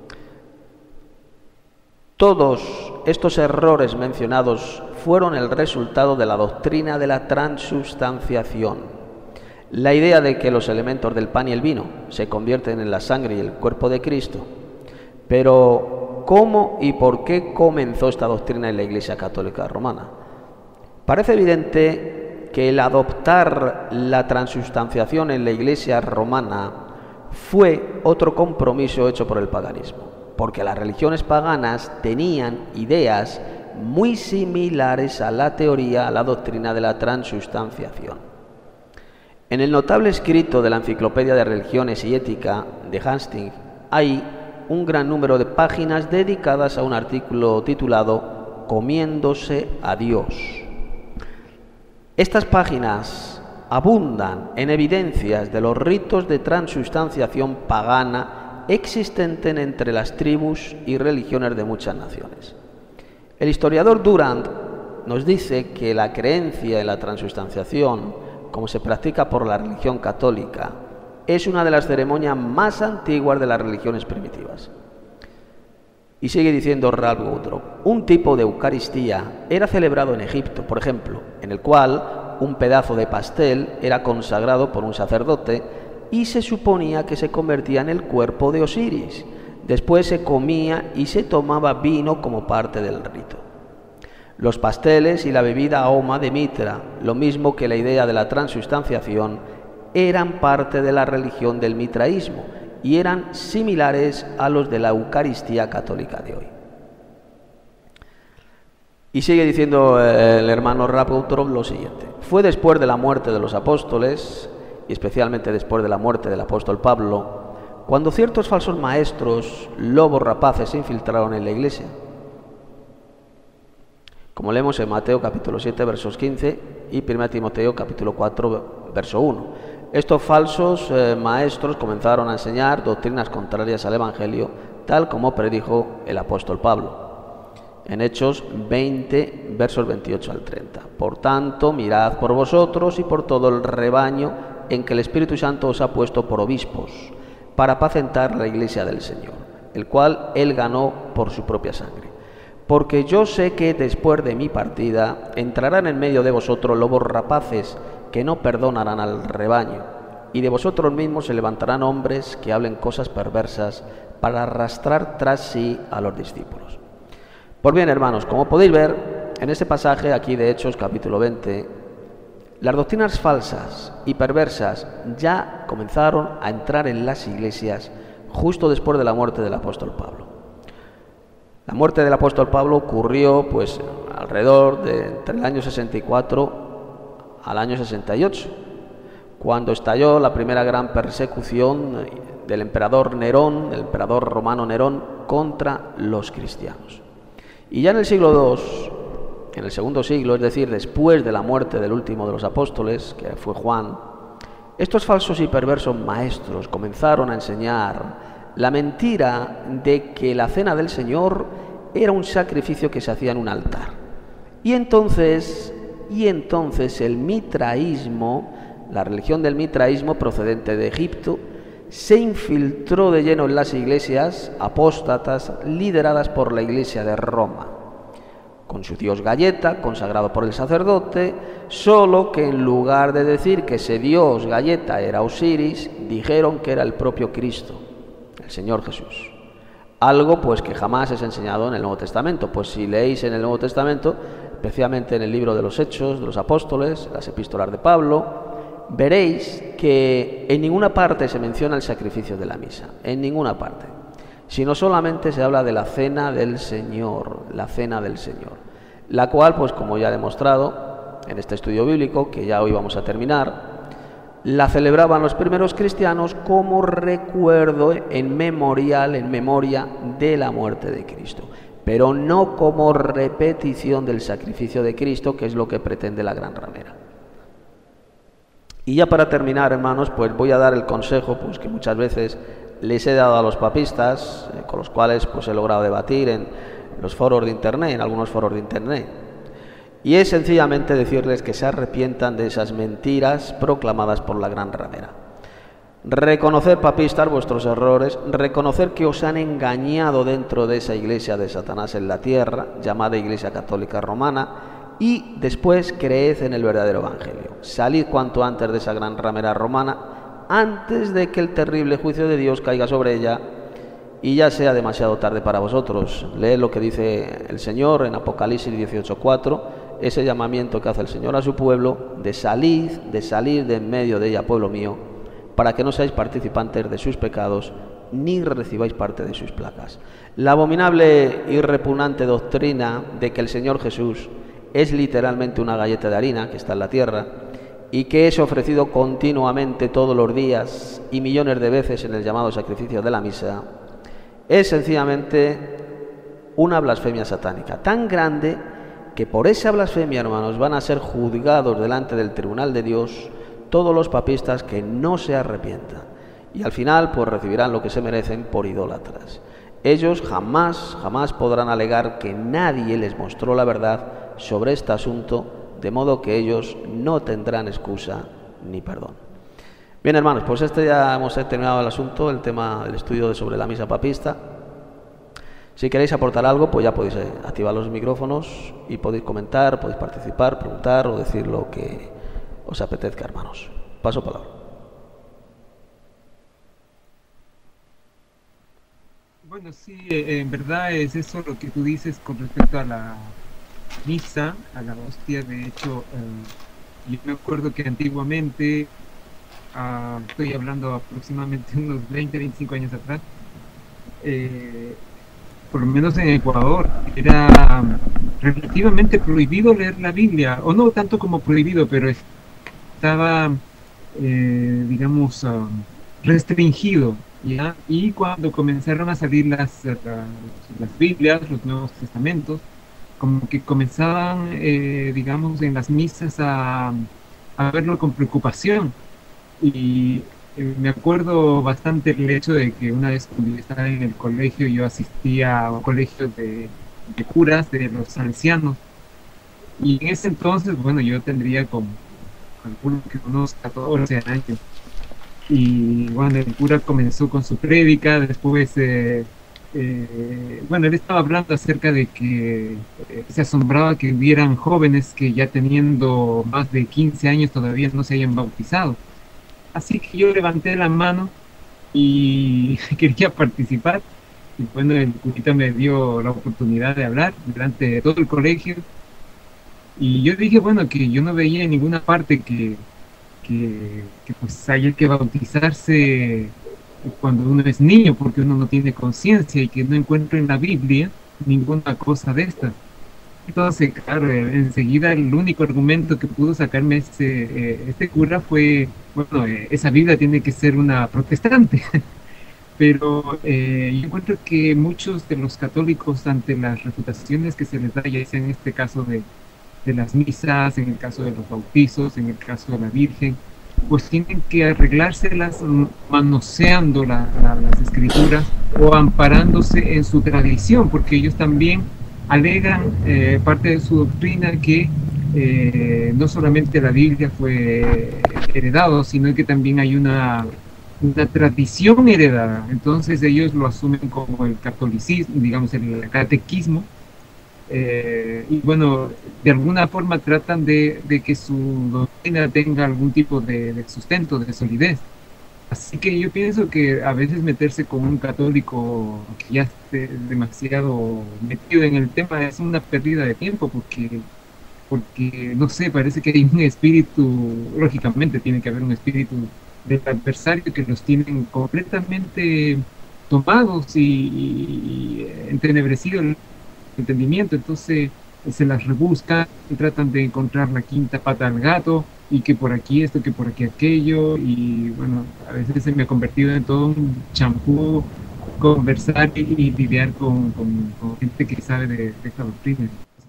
todos estos errores mencionados fueron el resultado de la doctrina de la transustanciación. La idea de que los elementos del pan y el vino se convierten en la sangre y el cuerpo de Cristo. Pero, ¿cómo y por qué comenzó esta doctrina en la Iglesia Católica Romana? Parece evidente que el adoptar la transustanciación en la Iglesia romana fue otro compromiso hecho por el paganismo, porque las religiones paganas tenían ideas muy similares a la teoría, a la doctrina de la transustanciación. En el notable escrito de la Enciclopedia de Religiones y Ética de Hastings hay un gran número de páginas dedicadas a un artículo titulado Comiéndose a Dios. Estas páginas abundan en evidencias de los ritos de transustanciación pagana existentes entre las tribus y religiones de muchas naciones. El historiador Durand nos dice que la creencia en la transustanciación, como se practica por la religión católica, es una de las ceremonias más antiguas de las religiones primitivas. Y sigue diciendo Ralph Woodrow, un tipo de Eucaristía era celebrado en Egipto, por ejemplo, en el cual un pedazo de pastel era consagrado por un sacerdote y se suponía que se convertía en el cuerpo de Osiris. Después se comía y se tomaba vino como parte del rito. Los pasteles y la bebida ahoma de Mitra, lo mismo que la idea de la transustanciación, eran parte de la religión del mitraísmo y eran similares a los de la Eucaristía católica de hoy. Y sigue diciendo el hermano Rapoutrov lo siguiente: fue después de la muerte de los apóstoles, y especialmente después de la muerte del apóstol Pablo, cuando ciertos falsos maestros, lobos rapaces, se infiltraron en la iglesia. Como leemos en Mateo capítulo siete, versos quince, y primera Timoteo capítulo cuatro, verso uno. Estos falsos eh, maestros comenzaron a enseñar doctrinas contrarias al Evangelio, tal como predijo el apóstol Pablo. En Hechos veinte, versos veintiocho al treinta. Por tanto, mirad por vosotros y por todo el rebaño en que el Espíritu Santo os ha puesto por obispos, para apacentar la iglesia del Señor, el cual él ganó por su propia sangre. Porque yo sé que después de mi partida entrarán en medio de vosotros lobos rapaces que no perdonarán al rebaño, y de vosotros mismos se levantarán hombres que hablen cosas perversas para arrastrar tras sí a los discípulos. Pues bien, hermanos, como podéis ver, en este pasaje aquí de Hechos capítulo veinte, las doctrinas falsas y perversas ya comenzaron a entrar en las iglesias justo después de la muerte del apóstol Pablo. La muerte del apóstol Pablo ocurrió pues alrededor de entre el año sesenta y cuatro al año sesenta y ocho, cuando estalló la primera gran persecución del emperador Nerón, el emperador romano Nerón, contra los cristianos. Y ya en el siglo segundo, en el segundo siglo, es decir, después de la muerte del último de los apóstoles, que fue Juan, estos falsos y perversos maestros comenzaron a enseñar la mentira de que la cena del Señor era un sacrificio que se hacía en un altar. Y entonces, y entonces el mitraísmo, la religión del mitraísmo procedente de Egipto, se infiltró de lleno en las iglesias apóstatas lideradas por la iglesia de Roma, con su dios Galleta, consagrado por el sacerdote, solo que en lugar de decir que ese dios Galleta era Osiris, dijeron que era el propio Cristo, el Señor Jesús. Algo pues que jamás es enseñado en el Nuevo Testamento, pues si leéis en el Nuevo Testamento, especialmente en el libro de los Hechos de los Apóstoles, las epístolas de Pablo, veréis que en ninguna parte se menciona el sacrificio de la misa, en ninguna parte, sino solamente se habla de la cena del Señor, la cena del Señor, la cual, pues como ya he demostrado en este estudio bíblico, que ya hoy vamos a terminar, la celebraban los primeros cristianos como recuerdo en memorial, en memoria de la muerte de Cristo, pero no como repetición del sacrificio de Cristo, que es lo que pretende la Gran Ramera. Y ya para terminar, hermanos, pues voy a dar el consejo pues que muchas veces les he dado a los papistas, eh, con los cuales pues he logrado debatir en los foros de internet, en algunos foros de internet. Y es sencillamente decirles que se arrepientan de esas mentiras proclamadas por la Gran Ramera. Reconocer, papistas, vuestros errores, reconocer que os han engañado dentro de esa iglesia de Satanás en la tierra, llamada Iglesia Católica Romana, y después creed en el verdadero Evangelio. Salid cuanto antes de esa gran ramera romana, antes de que el terrible juicio de Dios caiga sobre ella y ya sea demasiado tarde para vosotros. Leed lo que dice el Señor en Apocalipsis dieciocho cuatro, ese llamamiento que hace el Señor a su pueblo de salir, de salir de en medio de ella, pueblo mío, para que no seáis participantes de sus pecados, ni recibáis parte de sus plagas. La abominable y repugnante doctrina de que el Señor Jesús es literalmente una galleta de harina que está en la tierra y que es ofrecido continuamente todos los días y millones de veces en el llamado sacrificio de la misa, es sencillamente una blasfemia satánica tan grande que por esa blasfemia, hermanos, van a ser juzgados delante del tribunal de Dios todos los papistas que no se arrepientan, y al final pues recibirán lo que se merecen por idólatras. Ellos jamás, jamás podrán alegar que nadie les mostró la verdad sobre este asunto, de modo que ellos no tendrán excusa ni perdón. Bien, hermanos, pues este ya hemos terminado el asunto, el tema del estudio sobre la misa papista. Si queréis aportar algo, pues ya podéis activar los micrófonos y podéis comentar, podéis participar, preguntar o decir lo que os apetezca, hermanos. Paso palabra. Bueno, sí, eh, en verdad es eso lo que tú dices con respecto a la misa, a la hostia. De hecho, eh, yo me acuerdo que antiguamente, uh, estoy hablando aproximadamente unos veinte, veinticinco años atrás, eh, por lo menos en Ecuador, era relativamente prohibido leer la Biblia, o no tanto como prohibido, pero estaba, eh, digamos, uh, restringido, ¿ya? Y cuando comenzaron a salir las, las, las Biblias, los Nuevos Testamentos, como que comenzaban, eh, digamos, en las misas a, a verlo con preocupación. Y eh, me acuerdo bastante el hecho de que una vez cuando yo estaba en el colegio, yo asistía a un colegio de, de curas, de los ancianos, y en ese entonces, bueno, yo tendría como, calculo que unos catorce años, y bueno, el cura comenzó con su prédica. Después, eh, eh, bueno, él estaba hablando acerca de que eh, se asombraba que hubieran jóvenes que ya teniendo más de quince años todavía no se hayan bautizado. Así que yo levanté la mano y quería participar, y bueno, el curita me dio la oportunidad de hablar delante de todo el colegio, y yo dije, bueno, que yo no veía en ninguna parte que, que, que pues haya que bautizarse cuando uno es niño, porque uno no tiene conciencia, y que no encuentro en la Biblia ninguna cosa de estas. Entonces, claro, enseguida el único argumento que pudo sacarme este, eh, este cura fue, bueno, eh, esa Biblia tiene que ser una protestante. Pero eh, yo encuentro que muchos de los católicos, ante las refutaciones que se les da, ya sea en este caso de, de las misas, en el caso de los bautizos, en el caso de la Virgen, pues tienen que arreglárselas manoseando la, la, las escrituras o amparándose en su tradición, porque ellos también alegan, eh, parte de su doctrina, que eh, no solamente la Biblia fue heredado, sino que también hay una, una tradición heredada. Entonces ellos lo asumen como el catolicismo, digamos el catequismo, eh, y bueno, de alguna forma tratan de, de que su doctrina tenga algún tipo de, de sustento, de solidez. Así que yo pienso que a veces meterse con un católico que ya esté demasiado metido en el tema es una pérdida de tiempo, porque, porque no sé, parece que hay un espíritu, lógicamente tiene que haber un espíritu del adversario que los tienen completamente tomados y, y entenebrecido el entendimiento. Entonces se las rebuscan y tratan de encontrar la quinta pata al gato, y que por aquí esto, que por aquí aquello, y bueno, a veces se me ha convertido en todo un champú conversar y, y lidiar con, con, con gente que sabe de, de esta doctrina.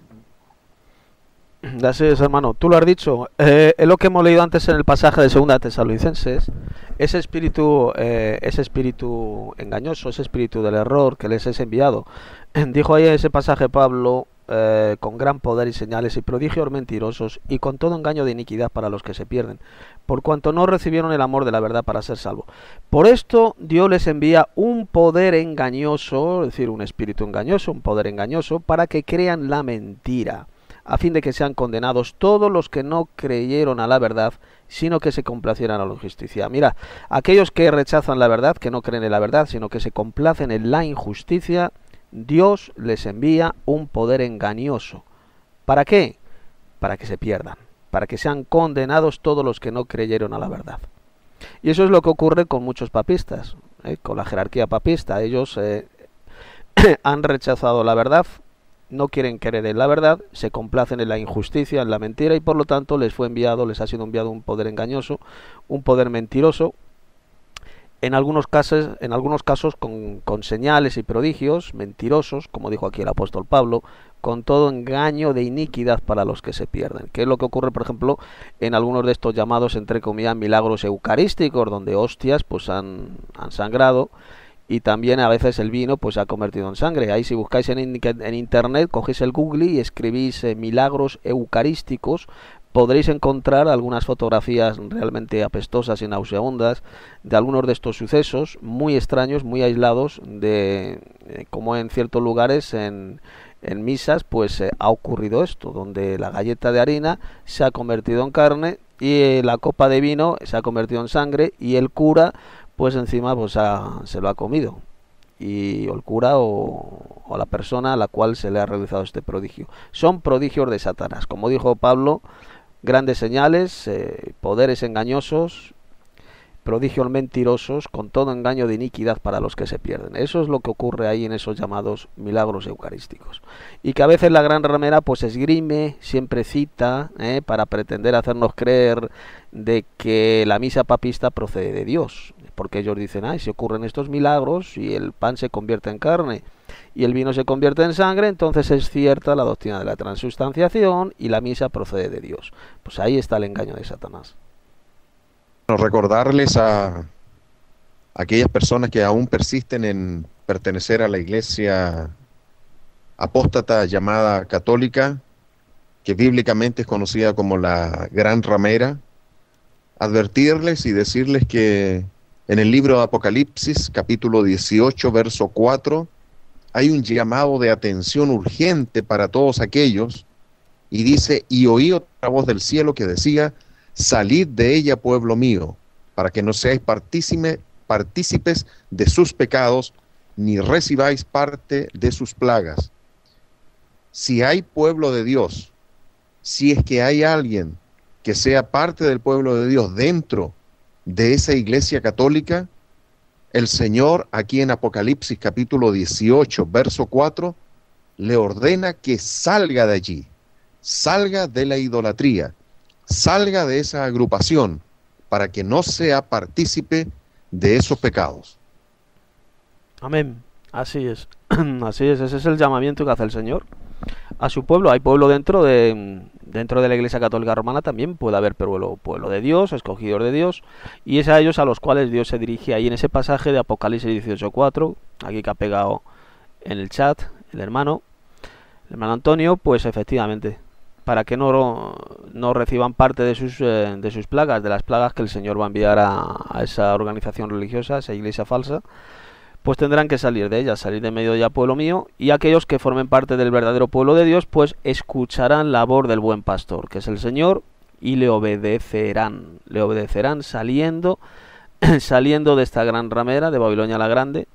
Así es, hermano, tú lo has dicho, eh, es lo que hemos leído antes en el pasaje de Segunda Tesalonicenses, ese espíritu, eh, ese espíritu engañoso, ese espíritu del error que les es enviado. Dijo ahí en ese pasaje Pablo, eh, con gran poder y señales y prodigios mentirosos, y con todo engaño de iniquidad para los que se pierden, por cuanto no recibieron el amor de la verdad para ser salvos. Por esto Dios les envía un poder engañoso, es decir, un espíritu engañoso, un poder engañoso, para que crean la mentira, a fin de que sean condenados todos los que no creyeron a la verdad, sino que se complacieran a la injusticia. Mira, aquellos que rechazan la verdad, que no creen en la verdad, sino que se complacen en la injusticia, Dios les envía un poder engañoso. ¿Para qué? para que se pierdan, para que sean condenados todos los que no creyeron a la verdad. Y eso es lo que ocurre con muchos papistas, ¿eh? Con la jerarquía papista. Ellos eh, han rechazado la verdad, no quieren creer en la verdad, se complacen en la injusticia, en la mentira, y por lo tanto les fue enviado, les ha sido enviado un poder engañoso, un poder mentiroso, en algunos casos, en algunos casos con, con señales y prodigios mentirosos, como dijo aquí el apóstol Pablo, con todo engaño de iniquidad para los que se pierden. Que es lo que ocurre, por ejemplo, en algunos de estos llamados, entre comillas, milagros eucarísticos, donde hostias pues han, han sangrado, y también a veces el vino pues se ha convertido en sangre. Ahí, si buscáis en, en internet, cogéis el Google y escribís eh, milagros eucarísticos, podréis encontrar algunas fotografías realmente apestosas y nauseabundas de algunos de estos sucesos muy extraños, muy aislados, de eh, como en ciertos lugares en, en misas pues eh, ha ocurrido esto, donde la galleta de harina se ha convertido en carne y eh, la copa de vino se ha convertido en sangre, y el cura pues encima pues ha, se lo ha comido, y o el cura o, o la persona a la cual se le ha realizado este prodigio. Son prodigios de Satanás, como dijo Pablo, grandes señales, eh, poderes engañosos, prodigios mentirosos, con todo engaño de iniquidad para los que se pierden. Eso es lo que ocurre ahí en esos llamados milagros eucarísticos. Y que a veces la gran ramera pues esgrime, siempre cita, eh, para pretender hacernos creer de que la misa papista procede de Dios. Porque ellos dicen, ay, si ocurren estos milagros y el pan se convierte en carne y el vino se convierte en sangre, entonces es cierta la doctrina de la transustanciación y la misa procede de Dios. Pues ahí está el engaño de Satanás. Bueno, recordarles a aquellas personas que aún persisten en pertenecer a la iglesia apóstata llamada católica, que bíblicamente es conocida como la Gran Ramera, advertirles y decirles que en el libro de Apocalipsis, capítulo dieciocho, verso cuatro, hay un llamado de atención urgente para todos aquellos, y dice, y oí otra voz del cielo que decía, salid de ella, pueblo mío, para que no seáis partícime, partícipes de sus pecados, ni recibáis parte de sus plagas. Si hay pueblo de Dios, si es que hay alguien que sea parte del pueblo de Dios dentro de esa iglesia católica, el Señor aquí en Apocalipsis capítulo dieciocho, verso cuatro, le ordena que salga de allí, salga de la idolatría, salga de esa agrupación, para que no sea partícipe de esos pecados. Amén, así es, así es, ese es el llamamiento que hace el Señor a su pueblo. Hay pueblo dentro de dentro de la Iglesia Católica Romana, también puede haber pueblo, pueblo de Dios, escogidos de Dios, y es a ellos a los cuales Dios se dirige ahí en ese pasaje de Apocalipsis dieciocho cuatro, aquí que ha pegado en el chat el hermano, el hermano Antonio, pues efectivamente, para que no, no reciban parte de sus, eh, de sus plagas, de las plagas que el Señor va a enviar a, a esa organización religiosa, a esa iglesia falsa, pues tendrán que salir de ella, salir de medio de ella, pueblo mío, y aquellos que formen parte del verdadero pueblo de Dios, pues escucharán la voz del buen pastor, que es el Señor, y le obedecerán, le obedecerán saliendo, saliendo de esta gran ramera de Babilonia la Grande,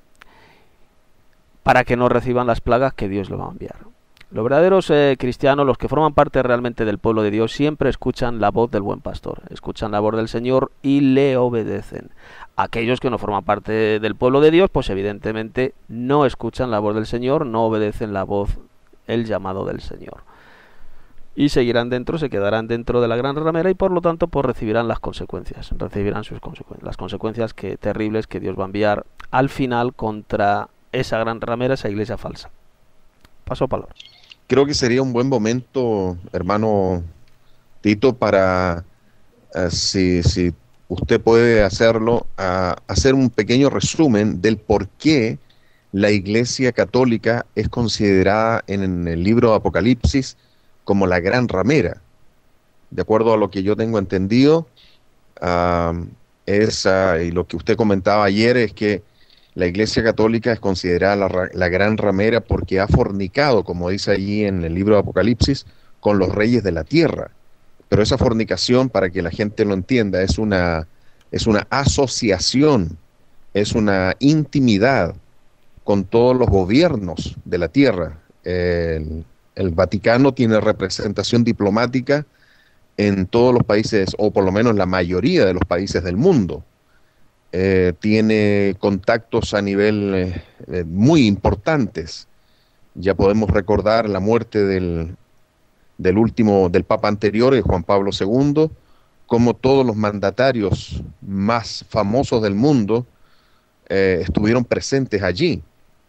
para que no reciban las plagas que Dios le va a enviar. Los verdaderos eh, cristianos, los que forman parte realmente del pueblo de Dios, siempre escuchan la voz del buen pastor, escuchan la voz del Señor y le obedecen. Aquellos que no forman parte del pueblo de Dios, pues evidentemente no escuchan la voz del Señor, no obedecen la voz, el llamado del Señor. Y seguirán dentro, se quedarán dentro de la gran ramera y por lo tanto pues recibirán las consecuencias, recibirán sus consecuencias, las consecuencias que, terribles que Dios va a enviar al final contra esa gran ramera, esa iglesia falsa. Paso palabra. Creo que sería un buen momento, hermano Tito, para, uh, si, si usted puede hacerlo, uh, hacer un pequeño resumen del por qué la Iglesia Católica es considerada en el libro de Apocalipsis como la gran ramera. De acuerdo a lo que yo tengo entendido, uh, es, uh, y lo que usted comentaba ayer, es que la Iglesia Católica es considerada la, la gran ramera porque ha fornicado, como dice allí en el libro de Apocalipsis, con los reyes de la tierra. Pero esa fornicación, para que la gente lo entienda, es una, es una asociación, es una intimidad con todos los gobiernos de la tierra. El, el Vaticano tiene representación diplomática en todos los países, o por lo menos la mayoría de los países del mundo. Eh, tiene contactos a nivel eh, eh, muy importantes. Ya podemos recordar la muerte del, del último, del Papa anterior, de Juan Pablo segundo, como todos los mandatarios más famosos del mundo eh, estuvieron presentes allí.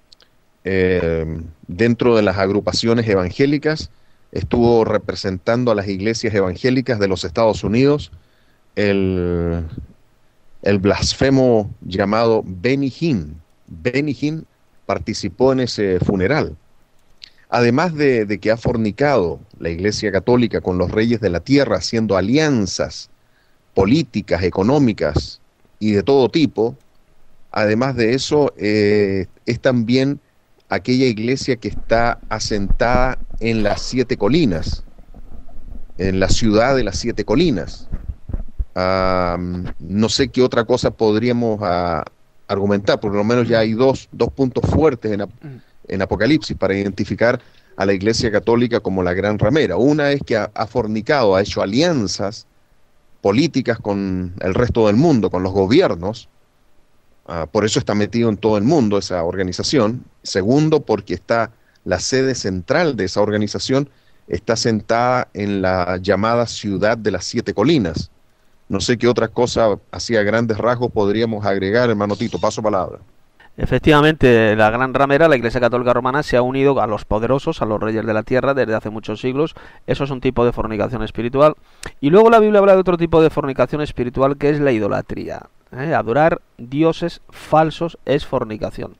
Eh, dentro de las agrupaciones evangélicas, estuvo representando a las iglesias evangélicas de los Estados Unidos el, el blasfemo llamado Benny Hinn. Benny Hinn participó en ese funeral. Además de, de que ha fornicado la Iglesia Católica con los reyes de la tierra, haciendo alianzas políticas, económicas y de todo tipo, además de eso, eh, es también aquella iglesia que está asentada en las siete colinas, en la ciudad de las siete colinas. Uh, no sé qué otra cosa podríamos uh, argumentar, por lo menos ya hay dos, dos puntos fuertes en, en Apocalipsis para identificar a la Iglesia Católica como la gran ramera. Una es que ha, ha fornicado, ha hecho alianzas políticas con el resto del mundo, con los gobiernos. Uh, por eso está metido en todo el mundo esa organización. Segundo, porque está la sede central de esa organización está sentada en la llamada ciudad de las siete colinas. No sé qué otra cosa, así a grandes rasgos, podríamos agregar, hermano Tito. Paso palabra. Efectivamente, la gran ramera, la Iglesia Católica Romana, se ha unido a los poderosos, a los reyes de la tierra desde hace muchos siglos. Eso es un tipo de fornicación espiritual. Y luego la Biblia habla de otro tipo de fornicación espiritual, que es la idolatría. ¿Eh? Adorar dioses falsos es fornicación.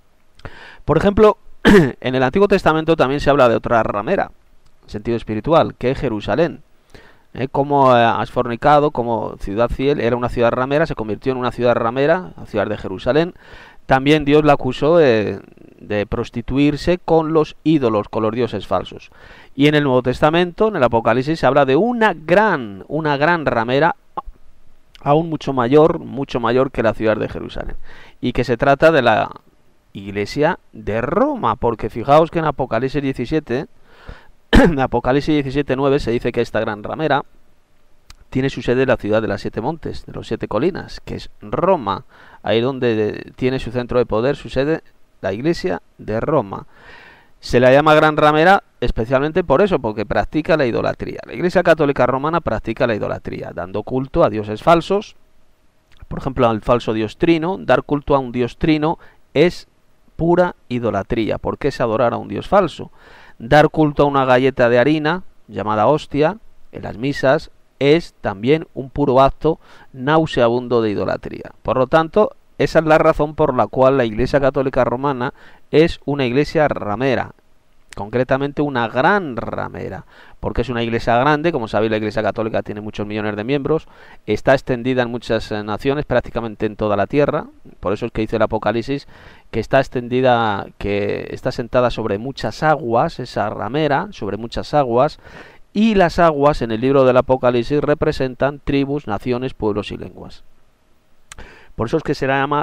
Por ejemplo, en el Antiguo Testamento también se habla de otra ramera, en sentido espiritual, que es Jerusalén. ¿Eh? Como eh, has fornicado, como ciudad fiel, era una ciudad ramera, se convirtió en una ciudad ramera, la ciudad de Jerusalén. También Dios la acusó de, de prostituirse con los ídolos, con los dioses falsos. Y en el Nuevo Testamento, en el Apocalipsis, se habla de una gran, una gran ramera, aún mucho mayor, mucho mayor que la ciudad de Jerusalén. Y que se trata de la Iglesia de Roma, porque fijaos que en Apocalipsis diecisiete, en Apocalipsis diecisiete nueve se dice que esta gran ramera tiene su sede en la ciudad de las siete montes, de los siete colinas, que es Roma. Ahí donde tiene su centro de poder, su sede, la Iglesia de Roma. Se la llama gran ramera especialmente por eso, porque practica la idolatría. La Iglesia Católica Romana practica la idolatría, dando culto a dioses falsos, por ejemplo al falso dios Trino. Dar culto a un dios Trino es pura idolatría, porque es adorar a un dios falso. Dar culto a una galleta de harina, llamada hostia, en las misas, es también un puro acto nauseabundo de idolatría. Por lo tanto, esa es la razón por la cual la Iglesia Católica Romana es una iglesia ramera, concretamente una gran ramera, porque es una iglesia grande. Como sabéis, la Iglesia Católica tiene muchos millones de miembros, está extendida en muchas eh, naciones, prácticamente en toda la tierra. Por eso es que dice el Apocalipsis que está extendida, que está sentada sobre muchas aguas, esa ramera, sobre muchas aguas. Y las aguas en el libro del Apocalipsis representan tribus, naciones, pueblos y lenguas. Por eso es que se la llama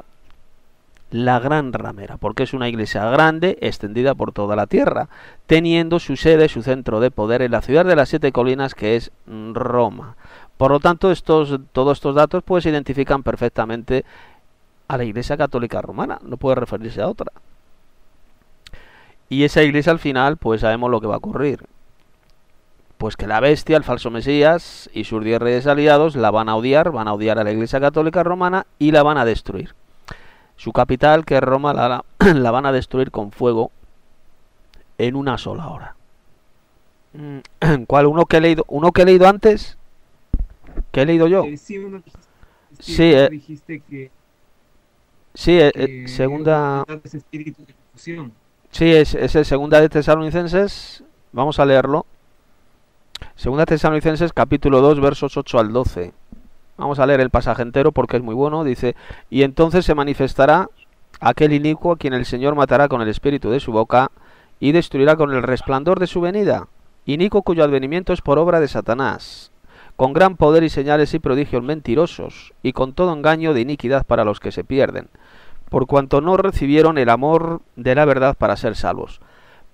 la gran ramera, porque es una iglesia grande, extendida por toda la tierra, teniendo su sede, su centro de poder en la ciudad de las siete colinas, que es Roma. Por lo tanto, estos, todos estos datos pues identifican perfectamente a la Iglesia Católica Romana, no puede referirse a otra. Y esa iglesia al final, pues sabemos lo que va a ocurrir. Pues que la bestia, el falso Mesías y sus diez reyes aliados la van a odiar, van a odiar a la Iglesia Católica Romana y la van a destruir. Su capital, que es Roma, la, la van a destruir con fuego en una sola hora. ¿Cuál? ¿Uno que he leído, uno que he leído antes? ¿Qué he leído yo? Eh, sí, uno dijiste, sí, Sí, uno eh, dijiste que, Sí, eh, que eh, segunda... ese espíritu de confusión. Sí, es, es el segunda de Tesalonicenses. Vamos a leerlo. Segunda Tesalonicenses, capítulo dos, versos ocho al doce. Vamos a leer el pasaje entero porque es muy bueno. Dice: y entonces se manifestará aquel inicuo a quien el Señor matará con el espíritu de su boca y destruirá con el resplandor de su venida. Inicuo cuyo advenimiento es por obra de Satanás, con gran poder y señales y prodigios mentirosos, y con todo engaño de iniquidad para los que se pierden, por cuanto no recibieron el amor de la verdad para ser salvos.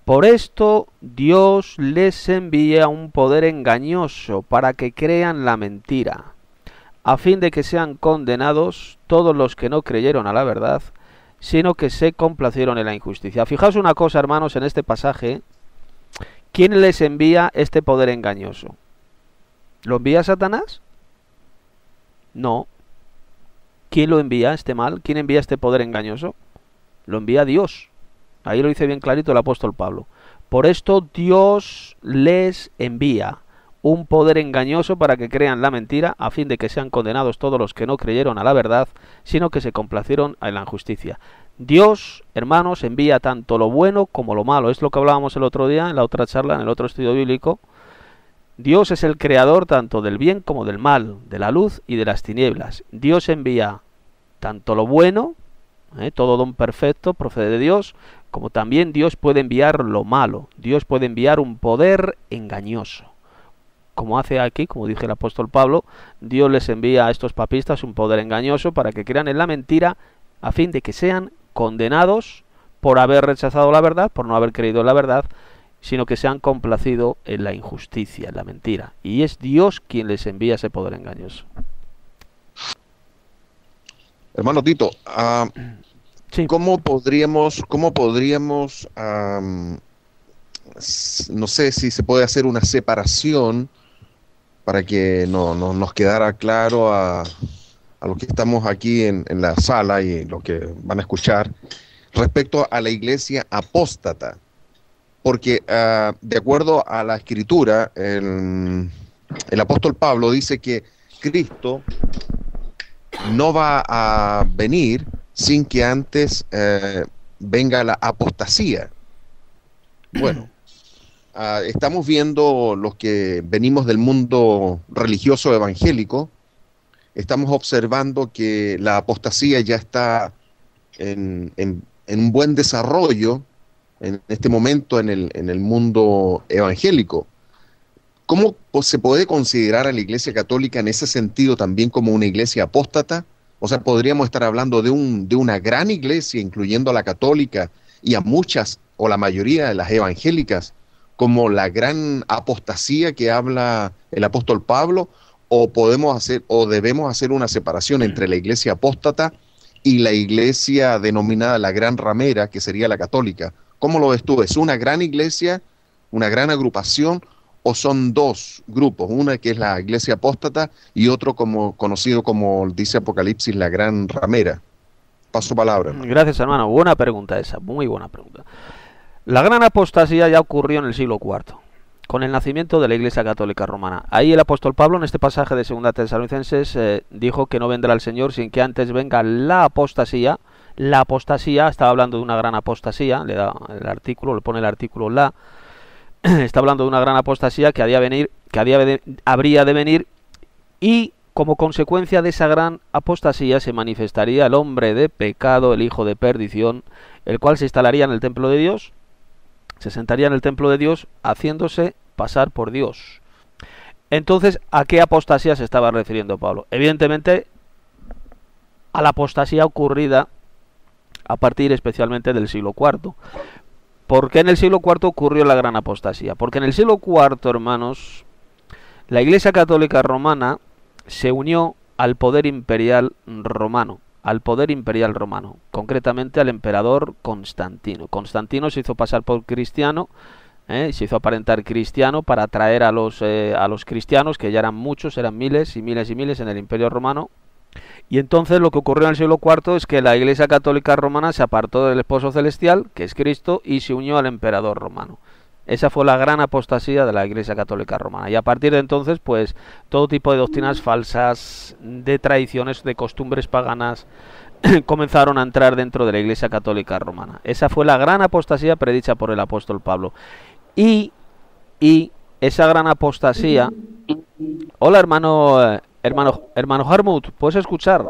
Por esto Dios les envía un poder engañoso para que crean la mentira, a fin de que sean condenados todos los que no creyeron a la verdad, sino que se complacieron en la injusticia. Fijaos una cosa, hermanos, en este pasaje. ¿Quién les envía este poder engañoso? ¿Lo envía Satanás? No. ¿Quién lo envía, este mal? ¿Quién envía este poder engañoso? Lo envía Dios. Ahí lo dice bien clarito el apóstol Pablo. Por esto Dios les envía un poder engañoso para que crean la mentira, a fin de que sean condenados todos los que no creyeron a la verdad, sino que se complacieron en la injusticia. Dios, hermanos, envía tanto lo bueno como lo malo. Es lo que hablábamos el otro día, en la otra charla, en el otro estudio bíblico. Dios es el creador tanto del bien como del mal, de la luz y de las tinieblas. Dios envía tanto lo bueno, ¿eh? todo don perfecto procede de Dios, como también Dios puede enviar lo malo. Dios puede enviar un poder engañoso. Como hace aquí, como dije el apóstol Pablo, Dios les envía a estos papistas un poder engañoso para que crean en la mentira, a fin de que sean condenados por haber rechazado la verdad, por no haber creído en la verdad, sino que se han complacido en la injusticia, en la mentira. Y es Dios quien les envía ese poder engañoso. Hermano Tito, uh, sí. ¿cómo podríamos, cómo podríamos um, no sé si se puede hacer una separación para que no, no nos quedara claro a, a los que estamos aquí en, en la sala y los que van a escuchar, respecto a la iglesia apóstata? Porque uh, de acuerdo a la escritura, el, el apóstol Pablo dice que Cristo no va a venir sin que antes eh, venga la apostasía. Bueno, uh, estamos viendo los que venimos del mundo religioso evangélico, estamos observando que la apostasía ya está en, en, en un buen desarrollo en este momento en el, en el mundo evangélico. ¿Cómo se puede considerar a la Iglesia Católica en ese sentido también como una iglesia apóstata? O sea, podríamos estar hablando de, un, de una gran iglesia, incluyendo a la católica y a muchas o la mayoría de las evangélicas, como la gran apostasía que habla el apóstol Pablo, o podemos hacer o debemos hacer una separación entre la iglesia apóstata y la iglesia denominada la gran ramera, que sería la católica. ¿Cómo lo ves tú? ¿Es una gran iglesia, una gran agrupación, o son dos grupos? Una que es la iglesia apóstata y otro como conocido como dice Apocalipsis, la gran ramera. Paso palabra, hermano. Gracias, hermano. Buena pregunta esa, muy buena pregunta. La gran apostasía ya ocurrió en el siglo cuarto, con el nacimiento de la Iglesia Católica Romana. Ahí el apóstol Pablo, en este pasaje de Segunda Tesalonicenses, eh, dijo que no vendrá el Señor sin que antes venga la apostasía. La apostasía, estaba hablando de una gran apostasía, le da el artículo, le pone el artículo la, está hablando de una gran apostasía que, había venir, que había de, habría de venir, y como consecuencia de esa gran apostasía se manifestaría el hombre de pecado, el hijo de perdición, el cual se instalaría en el templo de Dios, se sentaría en el templo de Dios haciéndose pasar por Dios. Entonces, ¿a qué apostasía se estaba refiriendo Pablo? Evidentemente, a la apostasía ocurrida a partir especialmente del siglo cuarto. ¿Por qué en el siglo cuarto ocurrió la gran apostasía? Porque en el siglo cuarto, hermanos, la Iglesia Católica Romana se unió al poder imperial romano, al poder imperial romano, concretamente al emperador Constantino. Constantino se hizo pasar por cristiano, eh, se hizo aparentar cristiano para atraer a los, eh, a los cristianos, que ya eran muchos, eran miles y miles y miles en el Imperio Romano. Y entonces lo que ocurrió en el siglo cuarto es que la Iglesia Católica Romana se apartó del esposo celestial, que es Cristo, y se unió al emperador romano. Esa fue la gran apostasía de la Iglesia Católica Romana. Y a partir de entonces, pues, todo tipo de doctrinas falsas, de tradiciones, de costumbres paganas, comenzaron a entrar dentro de la Iglesia Católica Romana. Esa fue la gran apostasía predicha por el apóstol Pablo. Y, y esa gran apostasía... Hola, hermano, hermano, hermano Harmut, ¿puedes escuchar?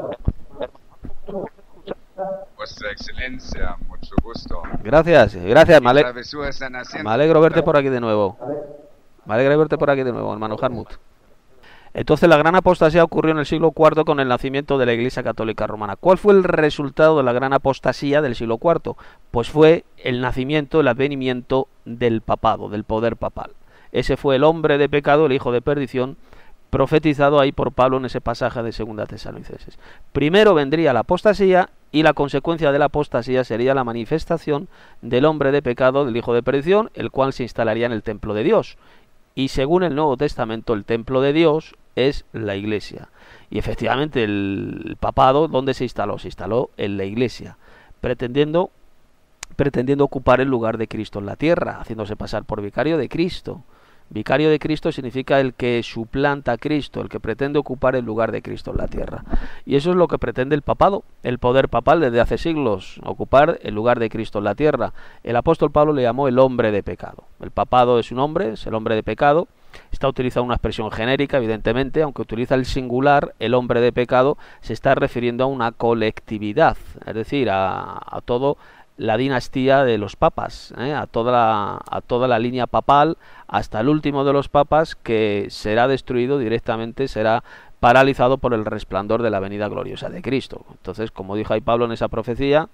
Vuestra Excelencia, mucho gusto. Gracias, gracias, me, ale me alegro verte por aquí de nuevo. Me alegro verte por aquí de nuevo, hermano Harmut. Entonces la gran apostasía ocurrió en el siglo cuarto con el nacimiento de la Iglesia Católica Romana. ¿Cuál fue el resultado de la gran apostasía del siglo cuarto? Pues fue el nacimiento, el advenimiento del papado, del poder papal. Ese fue el hombre de pecado, el hijo de perdición, profetizado ahí por Pablo en ese pasaje de segunda Tesalonicenses. Primero vendría la apostasía, y la consecuencia de la apostasía sería la manifestación del hombre de pecado, del hijo de perdición, el cual se instalaría en el templo de Dios. Y según el Nuevo Testamento, el templo de Dios es la iglesia. Y efectivamente el papado, ¿dónde se instaló? Se instaló en la iglesia, pretendiendo, pretendiendo ocupar el lugar de Cristo en la tierra, haciéndose pasar por vicario de Cristo. Vicario de Cristo significa el que suplanta a Cristo, el que pretende ocupar el lugar de Cristo en la tierra. Y eso es lo que pretende el papado, el poder papal desde hace siglos, ocupar el lugar de Cristo en la tierra. El apóstol Pablo le llamó el hombre de pecado. El papado es un hombre, es el hombre de pecado. Está utilizando una expresión genérica, evidentemente, aunque utiliza el singular, el hombre de pecado, se está refiriendo a una colectividad, es decir, a, a todo la dinastía de los papas, ¿eh? a, toda la, a toda la línea papal, hasta el último de los papas, que será destruido directamente, será paralizado por el resplandor de la venida gloriosa de Cristo. Entonces, como dijo ahí Pablo en esa profecía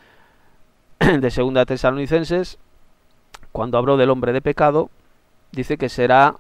de segunda Tesalonicenses, cuando habló del hombre de pecado, dice que será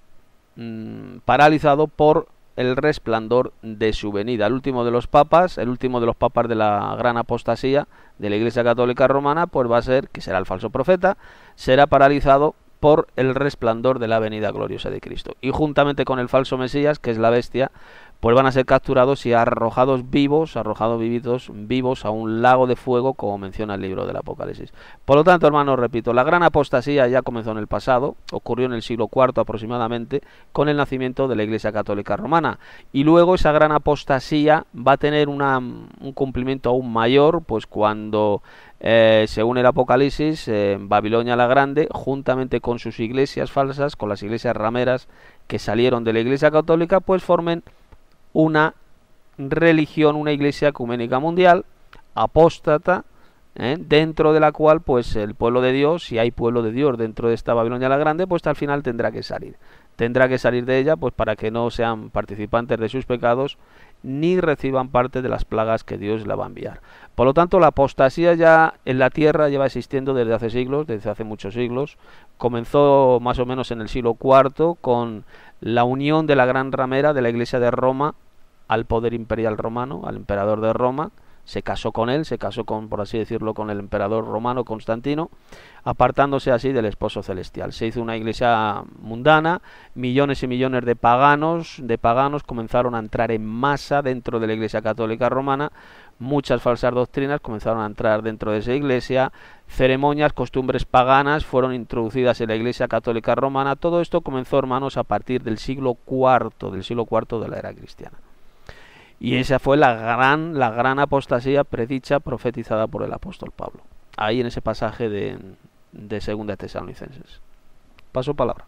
mmm, paralizado por el resplandor de su venida. El último de los papas, el último de los papas de la gran apostasía de la Iglesia Católica Romana, pues va a ser, que será el falso profeta, será paralizado por el resplandor de la venida gloriosa de Cristo. Y juntamente con el falso Mesías, que es la bestia, pues van a ser capturados y arrojados vivos, arrojados vivitos, vivos a un lago de fuego, como menciona el libro del Apocalipsis. Por lo tanto, hermanos, repito, la gran apostasía ya comenzó en el pasado, ocurrió en el siglo cuarto aproximadamente, con el nacimiento de la Iglesia Católica Romana. Y luego esa gran apostasía va a tener una, un cumplimiento aún mayor, pues cuando, eh, según el Apocalipsis, eh, Babilonia la Grande, juntamente con sus iglesias falsas, con las iglesias rameras que salieron de la Iglesia Católica, pues formen una religión, una iglesia ecuménica mundial, apóstata, ¿eh? dentro de la cual pues el pueblo de Dios, si hay pueblo de Dios dentro de esta Babilonia la Grande, pues al final tendrá que salir. Tendrá que salir de ella pues para que no sean participantes de sus pecados ni reciban parte de las plagas que Dios le va a enviar. Por lo tanto, la apostasía ya en la tierra lleva existiendo desde hace siglos, desde hace muchos siglos. Comenzó más o menos en el siglo cuarto con la unión de la gran ramera de la Iglesia de Roma al poder imperial romano, al emperador de Roma. Se casó con él, se casó con, por así decirlo, con el emperador romano Constantino, apartándose así del esposo celestial. Se hizo una iglesia mundana, millones y millones de paganos, de paganos comenzaron a entrar en masa dentro de la Iglesia Católica Romana, muchas falsas doctrinas comenzaron a entrar dentro de esa iglesia, ceremonias, costumbres paganas fueron introducidas en la Iglesia Católica Romana. Todo esto comenzó, hermanos, a partir del siglo cuarto, del siglo cuarto de la era cristiana. Y esa fue la gran, la gran apostasía predicha, profetizada por el apóstol Pablo. Ahí en ese pasaje de, de segunda Tesalonicenses. Paso palabra.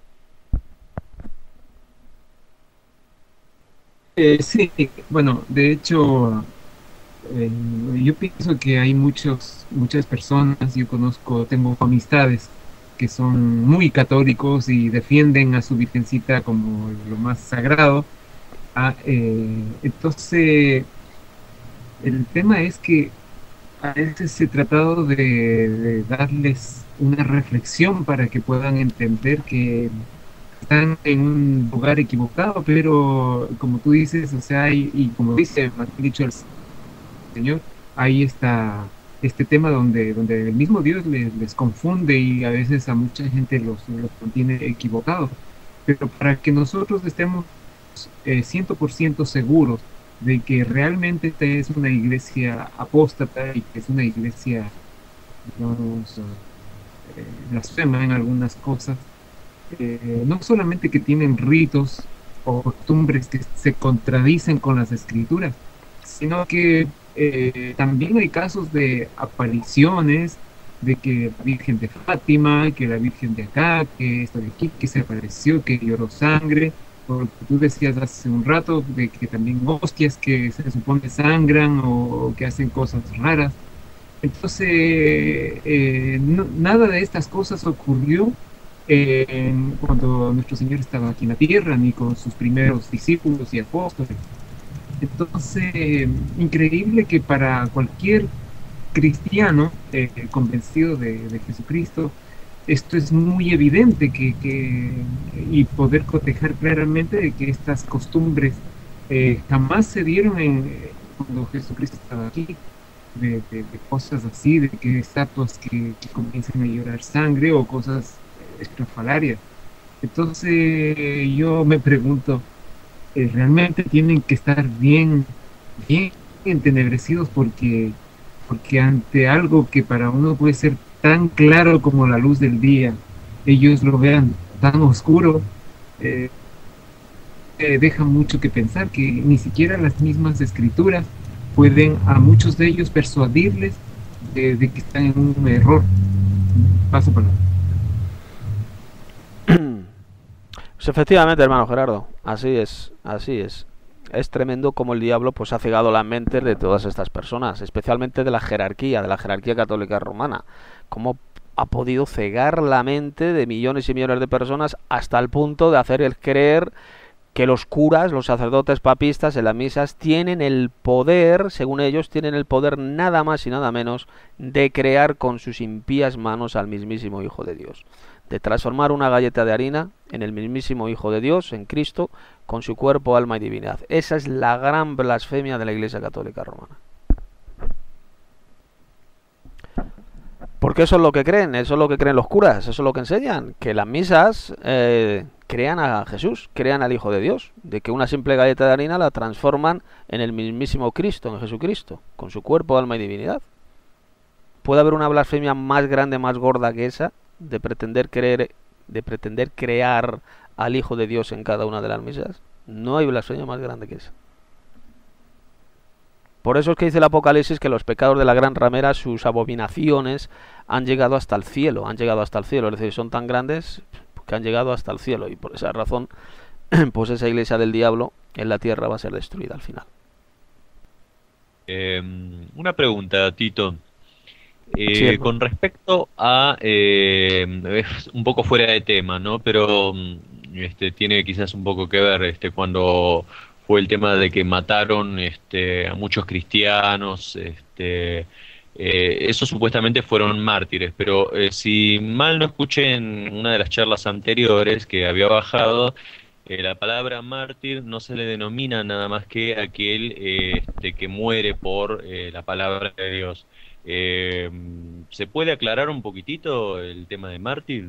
Eh, sí, bueno, de hecho, eh, yo pienso que hay muchos, muchas personas, yo conozco, tengo amistades que son muy católicos y defienden a su virgencita como lo más sagrado. Ah, eh, entonces, el tema es que a veces se ha tratado de, de darles una reflexión para que puedan entender que están en un lugar equivocado, pero como tú dices, o sea, y, y como dice, me ha dicho el Señor, ahí está este tema donde, donde el mismo Dios les, les confunde y a veces a mucha gente los, los mantiene equivocados, pero para que nosotros estemos Eh, cien por ciento seguros de que realmente esta es una iglesia apóstata y que es una iglesia, digamos, eh, blasfema en algunas cosas, eh, no solamente que tienen ritos o costumbres que se contradicen con las escrituras, sino que eh, también hay casos de apariciones, de que la Virgen de Fátima, que la Virgen de acá, que esto de aquí, que se apareció, que lloró sangre, porque tú decías hace un rato de que también hostias que se supone sangran o que hacen cosas raras. Entonces, eh, no, nada de estas cosas ocurrió eh, cuando nuestro Señor estaba aquí en la tierra, ni con sus primeros discípulos y apóstoles. Entonces, increíble que para cualquier cristiano eh, convencido de, de Jesucristo, esto es muy evidente que, que y poder cotejar claramente de que estas costumbres eh, jamás se dieron en, cuando Jesucristo estaba aquí, de, de, de cosas así, de que estatuas que, que comiencen a llorar sangre o cosas estrafalarias. Entonces yo me pregunto, eh, ¿realmente tienen que estar bien, bien entenebrecidos porque, porque ante algo que para uno puede ser tan claro como la luz del día, ellos lo vean tan oscuro? Eh, eh, deja mucho que pensar, que ni siquiera las mismas escrituras pueden a muchos de ellos persuadirles de, de que están en un error. Paso por Pues efectivamente, hermano Gerardo, así es, así es. Es tremendo cómo el diablo pues ha cegado las mentes de todas estas personas, especialmente de la jerarquía, de la jerarquía católica romana. Cómo ha podido cegar la mente de millones y millones de personas hasta el punto de hacer creer que los curas, los sacerdotes papistas en las misas tienen el poder, según ellos, tienen el poder nada más y nada menos de crear con sus impías manos al mismísimo Hijo de Dios, de transformar una galleta de harina en el mismísimo Hijo de Dios, en Cristo, con su cuerpo, alma y divinidad. Esa es la gran blasfemia de la Iglesia Católica Romana. Porque eso es lo que creen, eso es lo que creen los curas, eso es lo que enseñan, que las misas eh, crean a Jesús, crean al Hijo de Dios, de que una simple galleta de harina la transforman en el mismísimo Cristo, en Jesucristo, con su cuerpo, alma y divinidad. ¿Puede haber una blasfemia más grande, más gorda que esa, de pretender creer, de pretender crear al Hijo de Dios en cada una de las misas? No hay blasfemia más grande que esa. Por eso es que dice el Apocalipsis que los pecados de la gran ramera, sus abominaciones, han llegado hasta el cielo, han llegado hasta el cielo, es decir, son tan grandes que han llegado hasta el cielo, y por esa razón, pues esa iglesia del diablo en la tierra va a ser destruida al final. Eh, una pregunta, Tito. Eh, Sí, con respecto a, eh, es un poco fuera de tema, ¿no? Pero este, tiene quizás un poco que ver este, cuando fue el tema de que mataron este, a muchos cristianos, este, eh, esos supuestamente fueron mártires, pero eh, si mal no escuché en una de las charlas anteriores que había bajado, eh, la palabra mártir no se le denomina nada más que aquel eh, este, que muere por eh, la palabra de Dios. Eh, ¿se puede aclarar un poquitito el tema de mártir?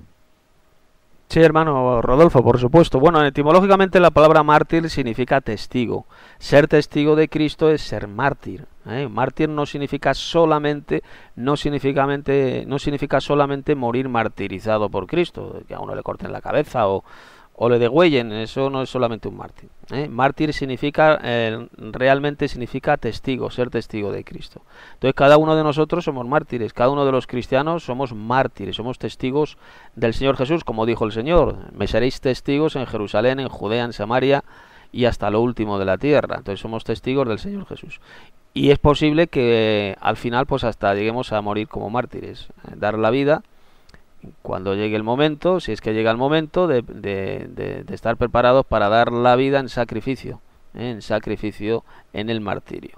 Sí, hermano Rodolfo, por supuesto. Bueno, etimológicamente la palabra mártir significa testigo. Ser testigo de Cristo es ser mártir, ¿eh? Mártir no significa solamente, no significa, no significa solamente morir martirizado por Cristo, que a uno le corten la cabeza o, o le degüellen. Eso no es solamente un mártir, ¿eh? Mártir significa, eh, realmente significa testigo, ser testigo de Cristo. Entonces cada uno de nosotros somos mártires, cada uno de los cristianos somos mártires, somos testigos del Señor Jesús, como dijo el Señor: me seréis testigos en Jerusalén, en Judea, en Samaria y hasta lo último de la tierra. Entonces somos testigos del Señor Jesús. Y es posible que eh, al final pues hasta lleguemos a morir como mártires, eh, dar la vida cuando llegue el momento, si es que llega el momento de, de, de, de estar preparados para dar la vida en sacrificio, ¿eh? en sacrificio, en el martirio.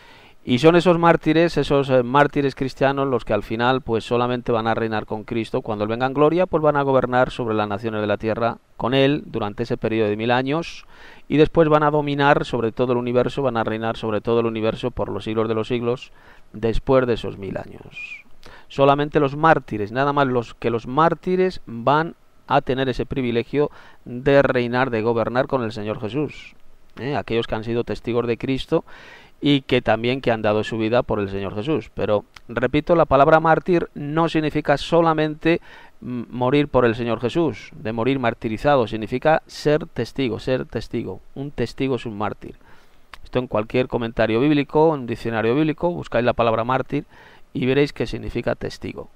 Y son esos mártires, esos eh, mártires cristianos los que al final pues solamente van a reinar con Cristo. Cuando Él venga en gloria, pues van a gobernar sobre las naciones de la tierra con Él durante ese periodo de mil años, y después van a dominar sobre todo el universo, van a reinar sobre todo el universo por los siglos de los siglos después de esos mil años. Solamente los mártires, nada más los que los mártires van a tener ese privilegio de reinar, de gobernar con el Señor Jesús, ¿eh? Aquellos que han sido testigos de Cristo y que también que han dado su vida por el Señor Jesús. Pero, repito, la palabra mártir no significa solamente morir por el Señor Jesús, de morir martirizado, significa ser testigo, ser testigo. Un testigo es un mártir. Esto en cualquier comentario bíblico, en un diccionario bíblico, buscáis la palabra mártir y veréis que significa testigo.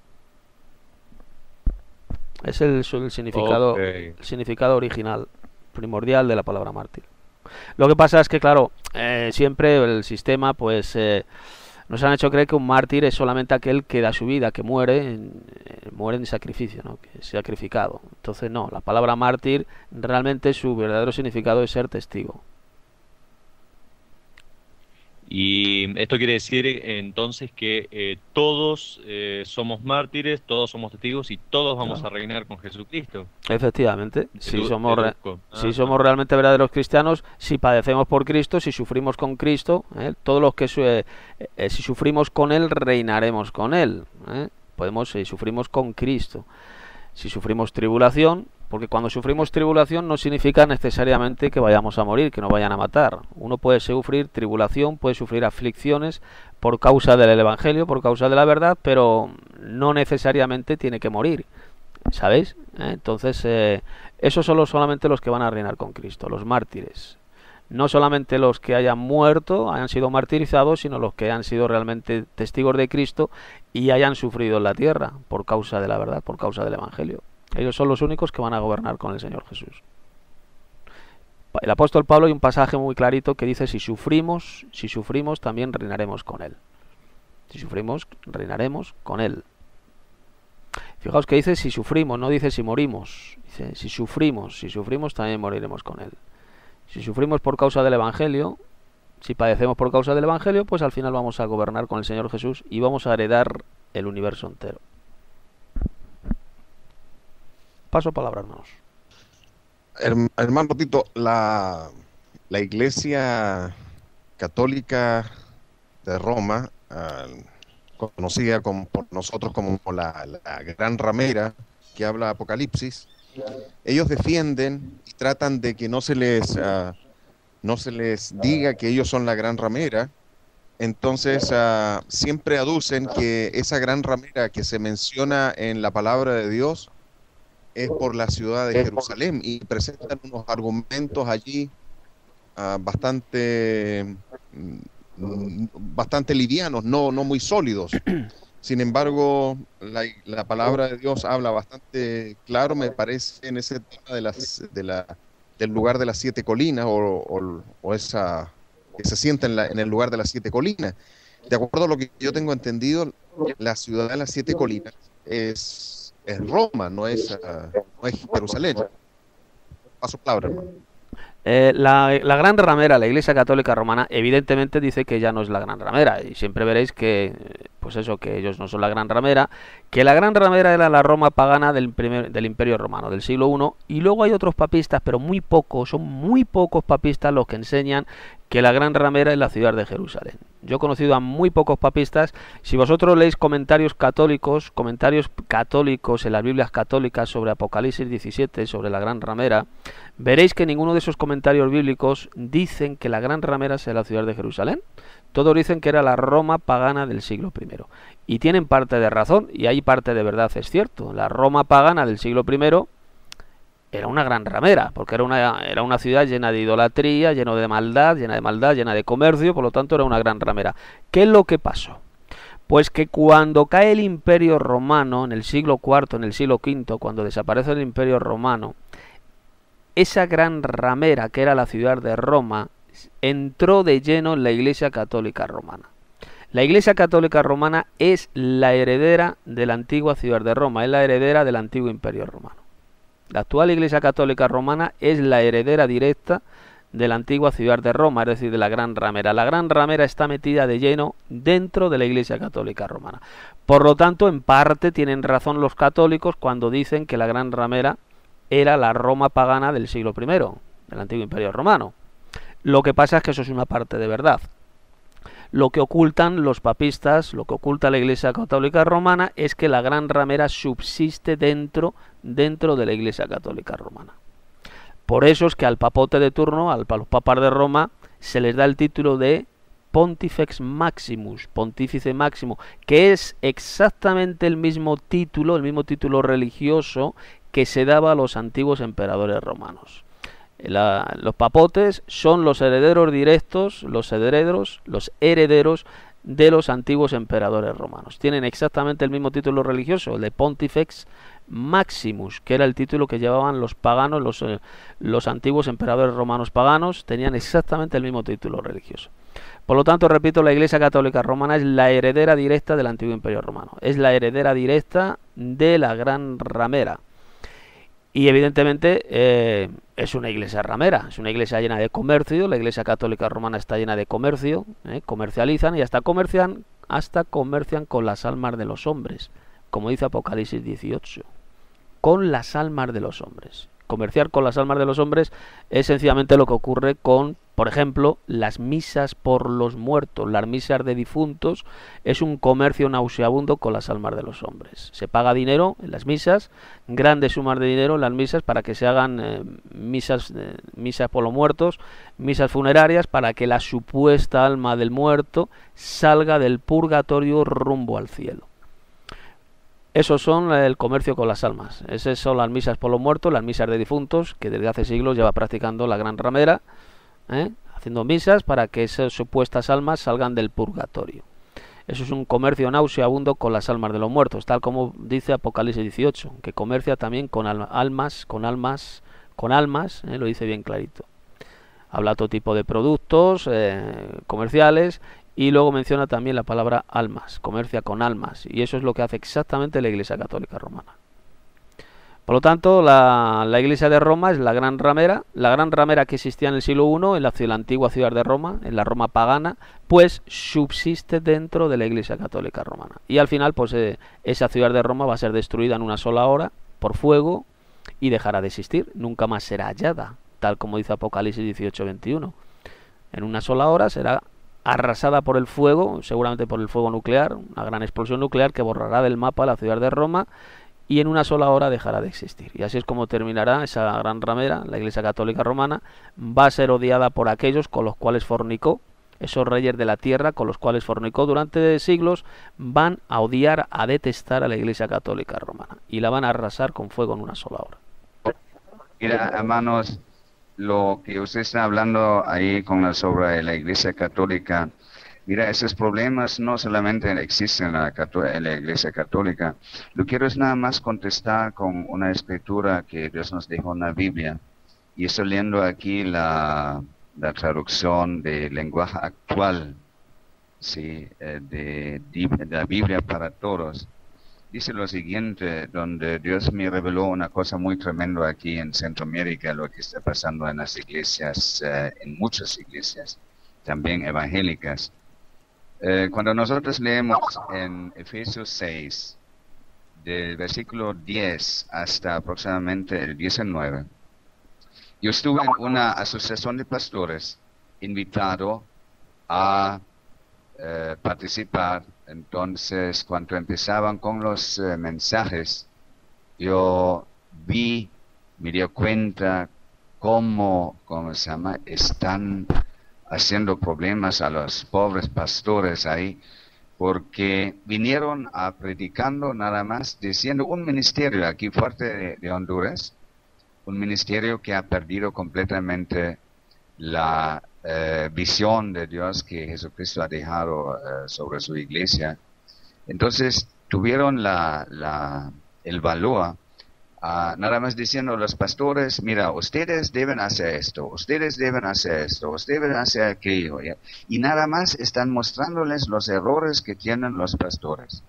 Es el, el significado, Okay. el significado original, primordial de la palabra mártir. Lo que pasa es que, claro, eh, siempre el sistema, pues, eh, nos han hecho creer que un mártir es solamente aquel que da su vida, que muere, en, eh, muere en sacrificio, ¿no? Que es sacrificado. Entonces, no, la palabra mártir realmente su verdadero significado es ser testigo. Y esto quiere decir eh, entonces que eh, todos eh, somos mártires, todos somos testigos y todos vamos Claro. a reinar con Jesucristo. Efectivamente, si Dedu- somos, re- deduzco. si Ah, somos ah. realmente verdaderos cristianos, si padecemos por Cristo, si sufrimos con Cristo, ¿eh? Todos los que su- eh, eh, si sufrimos con Él, reinaremos con Él. ¿eh? Podemos, si sufrimos con Cristo. Si sufrimos tribulación, porque cuando sufrimos tribulación no significa necesariamente que vayamos a morir, que nos vayan a matar. Uno puede sufrir tribulación, puede sufrir aflicciones por causa del Evangelio, por causa de la verdad, pero no necesariamente tiene que morir. ¿Sabéis? ¿Eh? Entonces, eh, esos son los, solamente los que van a reinar con Cristo, los mártires. No solamente los que hayan muerto, hayan sido martirizados, sino los que han sido realmente testigos de Cristo y hayan sufrido en la tierra por causa de la verdad, por causa del Evangelio. Ellos son los únicos que van a gobernar con el Señor Jesús. El apóstol Pablo hay un pasaje muy clarito que dice: si sufrimos, si sufrimos también reinaremos con Él. Si sufrimos, reinaremos con Él. Fijaos que dice si sufrimos, no dice si morimos. Dice si sufrimos, si sufrimos también moriremos con Él. Si sufrimos por causa del Evangelio, si padecemos por causa del Evangelio, pues al final vamos a gobernar con el Señor Jesús y vamos a heredar el universo entero. Paso palabra, hermanos. Herm- Hermano Tito, la, la Iglesia Católica de Roma, ah, conocida como, por nosotros como la, la Gran Ramera, que habla Apocalipsis, ellos defienden y tratan de que no se les ah, no se les diga que ellos son la Gran Ramera. Entonces ah, siempre aducen que esa Gran Ramera que se menciona en la palabra de Dios es por la ciudad de Jerusalén, y presentan unos argumentos allí ah, bastante mm, bastante livianos, no, no muy sólidos. Sin embargo, la, la palabra de Dios habla bastante claro, me parece, en ese tema de las, de la, del lugar de las siete colinas, o, o, o esa que se sienta en, la, en el lugar de las siete colinas. De acuerdo a lo que yo tengo entendido, la ciudad de las siete colinas es, es Roma, no es, uh, no es Jerusalén. Paso palabra, hermano. Eh, la, la Gran Ramera, la Iglesia Católica Romana, evidentemente dice que ya no es la Gran Ramera, y siempre veréis que, pues eso, que ellos no son la Gran Ramera, que la Gran Ramera era la Roma pagana del, primer, del Imperio Romano, del siglo primero, y luego hay otros papistas, pero muy pocos, son muy pocos papistas los que enseñan que la Gran Ramera es la ciudad de Jerusalén. Yo he conocido a muy pocos papistas. Si vosotros leéis comentarios católicos, comentarios católicos en las Biblias católicas sobre Apocalipsis diecisiete, sobre la Gran Ramera, veréis que ninguno de esos comentarios bíblicos dicen que la Gran Ramera sea la ciudad de Jerusalén. Todos dicen que era la Roma pagana del siglo primero. Y tienen parte de razón, y hay parte de verdad, es cierto. La Roma pagana del siglo primero era una gran ramera, porque era una, era una ciudad llena de idolatría, llena de maldad, llena de maldad, llena de comercio, por lo tanto era una gran ramera. ¿Qué es lo que pasó? Pues que cuando cae el Imperio Romano, en el siglo cuarto, en el siglo quinto, cuando desaparece el Imperio Romano, esa gran ramera, que era la ciudad de Roma, entró de lleno en la Iglesia Católica Romana. La Iglesia Católica Romana es la heredera de la antigua ciudad de Roma, es la heredera del antiguo Imperio Romano. La actual Iglesia Católica Romana es la heredera directa de la antigua ciudad de Roma, es decir, de la Gran Ramera. La Gran Ramera está metida de lleno dentro de la Iglesia Católica Romana. Por lo tanto, en parte tienen razón los católicos cuando dicen que la Gran Ramera era la Roma pagana del siglo primero, del antiguo Imperio Romano. Lo que pasa es que eso es una parte de verdad. Lo que ocultan los papistas, lo que oculta la Iglesia Católica Romana, es que la Gran Ramera subsiste dentro, dentro de la Iglesia Católica Romana. Por eso es que al papote de turno, al, a los papas de Roma, se les da el título de Pontifex Maximus, Pontífice Máximo, que es exactamente el mismo título, el mismo título religioso que se daba a los antiguos emperadores romanos. La, los papotes son los herederos directos, los herederos, los herederos de los antiguos emperadores romanos. Tienen exactamente el mismo título religioso, el de Pontifex Maximus, que era el título que llevaban los paganos, los, eh, los antiguos emperadores romanos paganos, tenían exactamente el mismo título religioso. Por lo tanto, repito, la Iglesia Católica Romana es la heredera directa del antiguo Imperio Romano, es la heredera directa de la Gran Ramera. Y evidentemente eh, es una iglesia ramera, es una iglesia llena de comercio. La Iglesia Católica Romana está llena de comercio, ¿eh? Comercializan y hasta comercian, hasta comercian con las almas de los hombres, como dice Apocalipsis dieciocho, con las almas de los hombres. Comerciar con las almas de los hombres es sencillamente lo que ocurre con, por ejemplo, las misas por los muertos. Las misas de difuntos es un comercio nauseabundo con las almas de los hombres. Se paga dinero en las misas, grandes sumas de dinero en las misas para que se hagan eh, misas, eh, misas por los muertos, misas funerarias, para que la supuesta alma del muerto salga del purgatorio rumbo al cielo. Esos son el comercio con las almas. Esas son las misas por los muertos, las misas de difuntos, que desde hace siglos lleva practicando la gran ramera, ¿eh? haciendo misas para que esas supuestas almas salgan del purgatorio. Eso es un comercio nauseabundo con las almas de los muertos, tal como dice Apocalipsis dieciocho, que comercia también con almas, con almas, con almas, ¿eh? lo dice bien clarito. Habla todo tipo de productos eh, comerciales. Y luego menciona también la palabra almas, comercia con almas, y eso es lo que hace exactamente la Iglesia Católica Romana. Por lo tanto, la, la Iglesia de Roma es la gran ramera, la gran ramera que existía en el siglo primero en la, en la antigua ciudad de Roma, en la Roma pagana, pues subsiste dentro de la Iglesia Católica Romana. Y al final, pues eh, esa ciudad de Roma va a ser destruida en una sola hora por fuego y dejará de existir, nunca más será hallada, tal como dice Apocalipsis dieciocho veintiuno. En una sola hora será arrasada por el fuego, seguramente por el fuego nuclear, una gran explosión nuclear que borrará del mapa la ciudad de Roma y en una sola hora dejará de existir. Y así es como terminará esa gran ramera, la Iglesia Católica Romana. Va a ser odiada por aquellos con los cuales fornicó, esos reyes de la tierra con los cuales fornicó durante siglos, van a odiar, a detestar a la Iglesia Católica Romana y la van a arrasar con fuego en una sola hora. Mira, hermanos, lo que usted está hablando ahí con la, sobre la Iglesia Católica, mira, esos problemas no solamente existen en la, en la Iglesia Católica. Lo quiero es nada más contestar con una escritura que Dios nos dejó en la Biblia. Y estoy leyendo aquí la, la traducción de lenguaje actual, sí, de, de la Biblia para todos. Dice lo siguiente, donde Dios me reveló una cosa muy tremenda aquí en Centroamérica, lo que está pasando en las iglesias, eh, en muchas iglesias, también evangélicas. Eh, cuando nosotros leemos en Efesios seis, del versículo diez hasta aproximadamente el diecinueve, yo estuve en una asociación de pastores invitado a eh, participar. Entonces, cuando empezaban con los eh, mensajes, yo vi, me di cuenta cómo, cómo se llama, están haciendo problemas a los pobres pastores ahí, porque vinieron a predicando nada más, diciendo un ministerio aquí fuerte de, de Honduras, un ministerio que ha perdido completamente la Eh, visión de Dios que Jesucristo ha dejado eh, sobre su iglesia. Entonces tuvieron la, la, el valor uh, nada más diciendo a los pastores, mira, ustedes deben hacer esto, ustedes deben hacer esto, ustedes deben hacer aquello, ¿ya? Y nada más están mostrándoles los errores que tienen los pastores.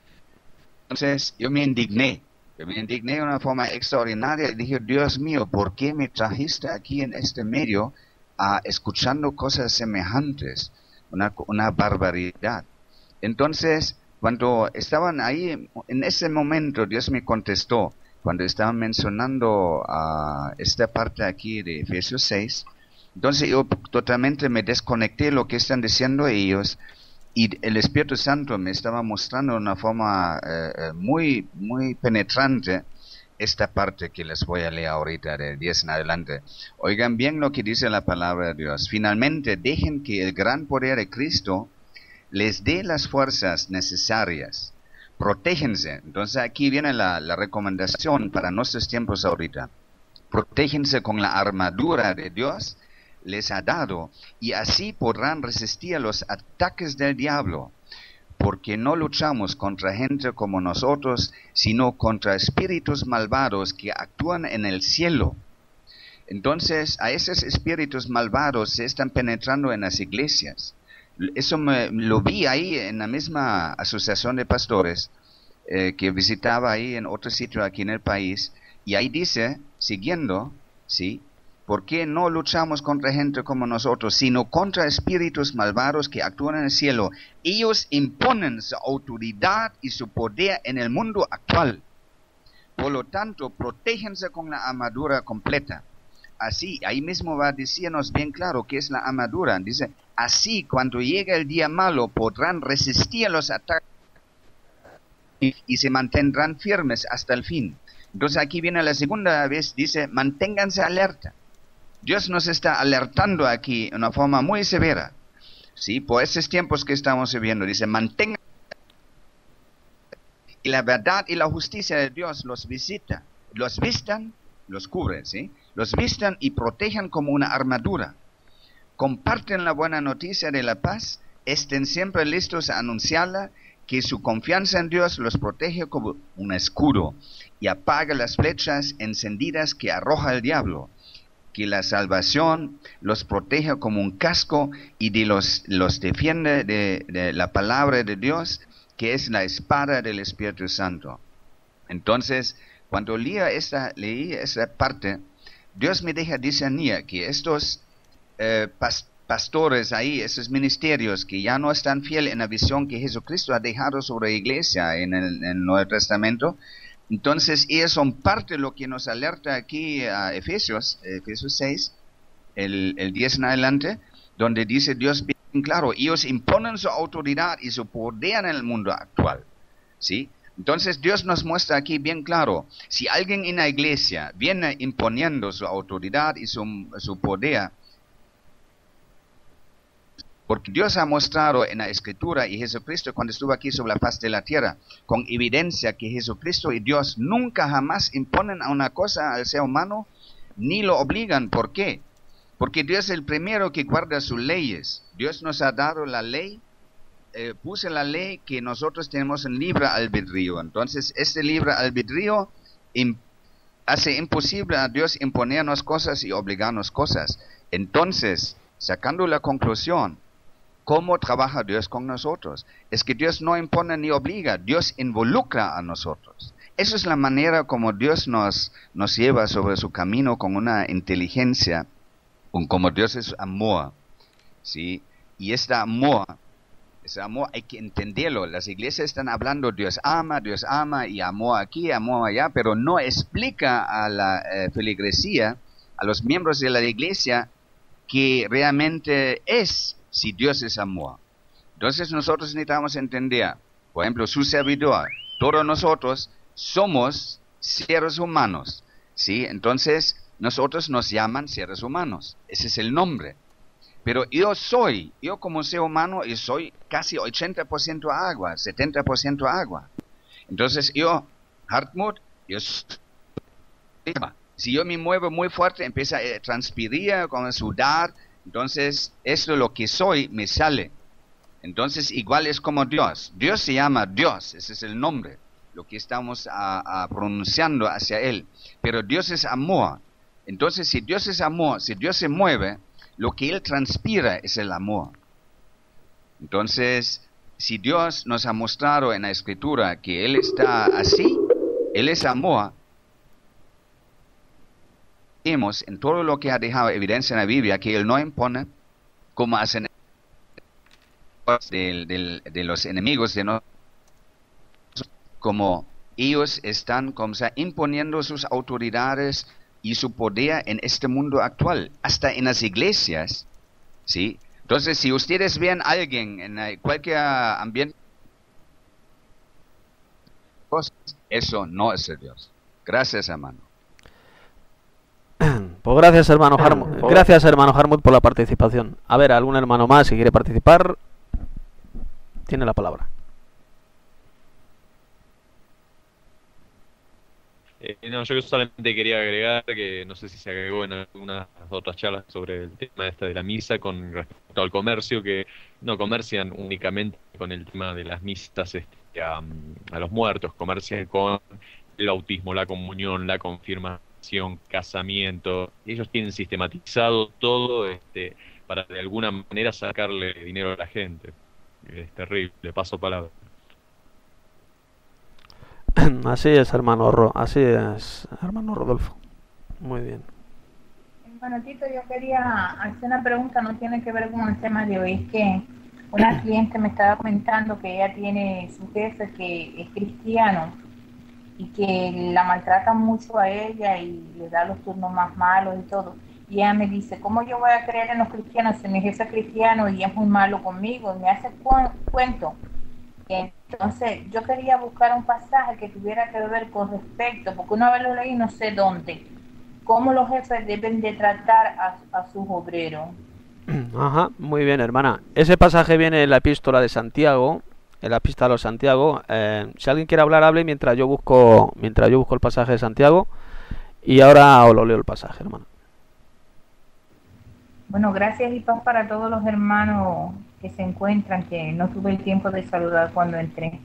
Entonces yo me indigné, yo me indigné de una forma extraordinaria y dije, Dios mío, ¿por qué me trajiste aquí en este medio a escuchando cosas semejantes? Una, una barbaridad. Entonces, cuando estaban ahí, en ese momento Dios me contestó, cuando estaban mencionando uh, esta parte aquí de Efesios seis, entonces yo totalmente me desconecté de lo que están diciendo ellos, y el Espíritu Santo me estaba mostrando de una forma uh, muy, muy penetrante esta parte que les voy a leer ahorita, de diez en adelante. Oigan bien lo que dice la palabra de Dios. Finalmente, dejen que el gran poder de Cristo les dé las fuerzas necesarias. Protéjense. Entonces aquí viene la, la recomendación para nuestros tiempos ahorita. Protéjense con la armadura de Dios les ha dado, y así podrán resistir a los ataques del diablo. Porque no luchamos contra gente como nosotros, sino contra espíritus malvados que actúan en el cielo. Entonces, a esos espíritus malvados se están penetrando en las iglesias. Eso me, lo vi ahí en la misma asociación de pastores eh, que visitaba ahí en otro sitio aquí en el país, Y ahí dice, siguiendo, ¿sí? ¿Por qué no luchamos contra gente como nosotros, sino contra espíritus malvados que actúan en el cielo? Ellos imponen su autoridad y su poder en el mundo actual. Por lo tanto, protéjense con la armadura completa. Así, ahí mismo va a decirnos bien claro qué es la armadura. Dice, así cuando llegue el día malo podrán resistir los ataques y, y se mantendrán firmes hasta el fin. Entonces aquí viene la segunda vez, dice, manténganse alerta. Dios nos está alertando aquí de una forma muy severa, ¿sí? Por esos tiempos que estamos viviendo, dice, mantengan. Y la verdad y la justicia de Dios los visita, los vistan, los cubre, ¿sí? Los vistan y protejan como una armadura. Comparten la buena noticia de la paz, estén siempre listos a anunciarla, que su confianza en Dios los protege como un escudo y apaga las flechas encendidas que arroja el diablo. Que la salvación los protege como un casco y de los, los defiende de, de la palabra de Dios, que es la espada del Espíritu Santo. Entonces, cuando leía esta, leí esa parte, Dios me deja discernir que estos eh, pas, pastores ahí, esos ministerios que ya no están fieles en la visión que Jesucristo ha dejado sobre la iglesia en el, en el Nuevo Testamento, entonces ellos son parte de lo que nos alerta aquí a Efesios, Efesios seis, el, el diez en adelante, donde dice Dios bien claro, ellos imponen su autoridad y su poder en el mundo actual, ¿sí? Entonces Dios nos muestra aquí bien claro, si alguien en la iglesia viene imponiendo su autoridad y su, su poder, porque Dios ha mostrado en la Escritura y Jesucristo cuando estuvo aquí sobre la faz de la tierra, con evidencia que Jesucristo y Dios nunca jamás imponen a una cosa al ser humano, ni lo obligan. ¿Por qué? Porque Dios es el primero que guarda sus leyes. Dios nos ha dado la ley, eh, puso la ley que nosotros tenemos en libre albedrío. Entonces, este libre albedrío im- hace imposible a Dios imponernos cosas y obligarnos cosas. Entonces, sacando la conclusión, ¿cómo trabaja Dios con nosotros? Es que Dios no impone ni obliga, Dios involucra a nosotros. Esa es la manera como Dios nos, nos lleva sobre su camino con una inteligencia, con como Dios es amor, ¿sí? Y este amor, ese amor hay que entenderlo. Las iglesias están hablando, Dios ama, Dios ama, y amor aquí, amor allá, pero no explica a la eh, feligresía, a los miembros de la iglesia, que realmente es si Dios es amor. Entonces nosotros necesitamos entender, por ejemplo, su servidor, todos nosotros somos seres humanos, ¿sí? Entonces nosotros nos llaman seres humanos, ese es el nombre. Pero yo soy, yo como ser humano, yo soy casi ochenta por ciento agua, setenta por ciento agua. Entonces yo, Hartmut, yo soy, si yo me muevo muy fuerte, empieza a transpirar, con a sudar. Entonces, esto es lo que soy, me sale. Entonces, igual es como Dios. Dios se llama Dios, ese es el nombre, lo que estamos a, a pronunciando hacia Él. Pero Dios es amor. Entonces, si Dios es amor, si Dios se mueve, lo que Él transpira es el amor. Entonces, si Dios nos ha mostrado en la Escritura que Él está así, Él es amor, en todo lo que ha dejado evidencia en la Biblia, que Él no impone, como hacen de, de, de los enemigos de nosotros, como ellos están como sea, imponiendo sus autoridades y su poder en este mundo actual, hasta en las iglesias, ¿sí? Entonces, si ustedes ven a alguien en cualquier ambiente, eso no es de Dios. Gracias, hermano. Pues gracias, hermano Harmut. Gracias, hermano Harmut, por la participación. A ver, algún hermano más, si quiere participar, tiene la palabra. Eh, no, yo solamente quería agregar que no sé si se agregó en algunas otras charlas sobre el tema este de la misa con respecto al comercio, que no comercian únicamente con el tema de las misas este, a, a los muertos, comercian con el bautismo, la comunión, la confirmación, casamiento. Ellos tienen sistematizado todo este, para de alguna manera sacarle dinero a la gente. Es terrible, paso palabra. Así es, hermano Ro, así es, hermano Rodolfo. Muy bien. Bueno, Tito, yo quería hacer una pregunta, no tiene que ver con el tema de hoy. Es que una cliente me estaba comentando que ella tiene su jefe que es cristiano y que la maltrata mucho a ella y le da los turnos más malos y todo. Y ella me dice, ¿cómo yo voy a creer en los cristianos si mi jefe es cristiano y es muy malo conmigo? Y me hace cu- cuento. Entonces, yo quería buscar un pasaje que tuviera que ver con respecto, porque una vez lo leí no sé dónde, cómo los jefes deben de tratar a, a sus obreros. Ajá, muy bien, hermana. Ese pasaje viene en la epístola de Santiago, en la epístola de Santiago. Eh, si alguien quiere hablar, hable mientras yo busco, mientras yo busco el pasaje de Santiago. Y ahora os lo leo el pasaje, hermana. Bueno, gracias y paz para todos los hermanos que se encuentran, que no tuve el tiempo de saludar cuando entré.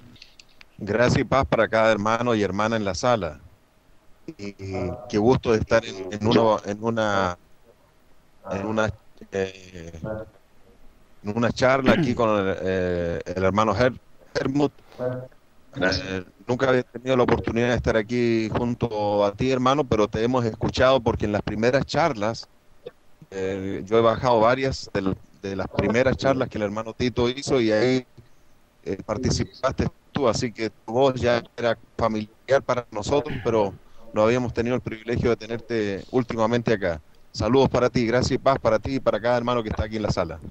Gracias y paz para cada hermano y hermana en la sala. Y, y qué gusto de estar en, en, uno, en una en una eh, en una charla aquí con el, eh, el hermano Her Hermut. Eh, nunca había tenido la oportunidad de estar aquí junto a ti, hermano, pero te hemos escuchado porque en las primeras charlas, eh, yo he bajado varias de, de las primeras charlas que el hermano Tito hizo y ahí eh, participaste tú, así que tu voz ya era familiar para nosotros, pero no habíamos tenido el privilegio de tenerte últimamente acá. Saludos para ti, gracias y paz para ti y para cada hermano que está aquí en la sala.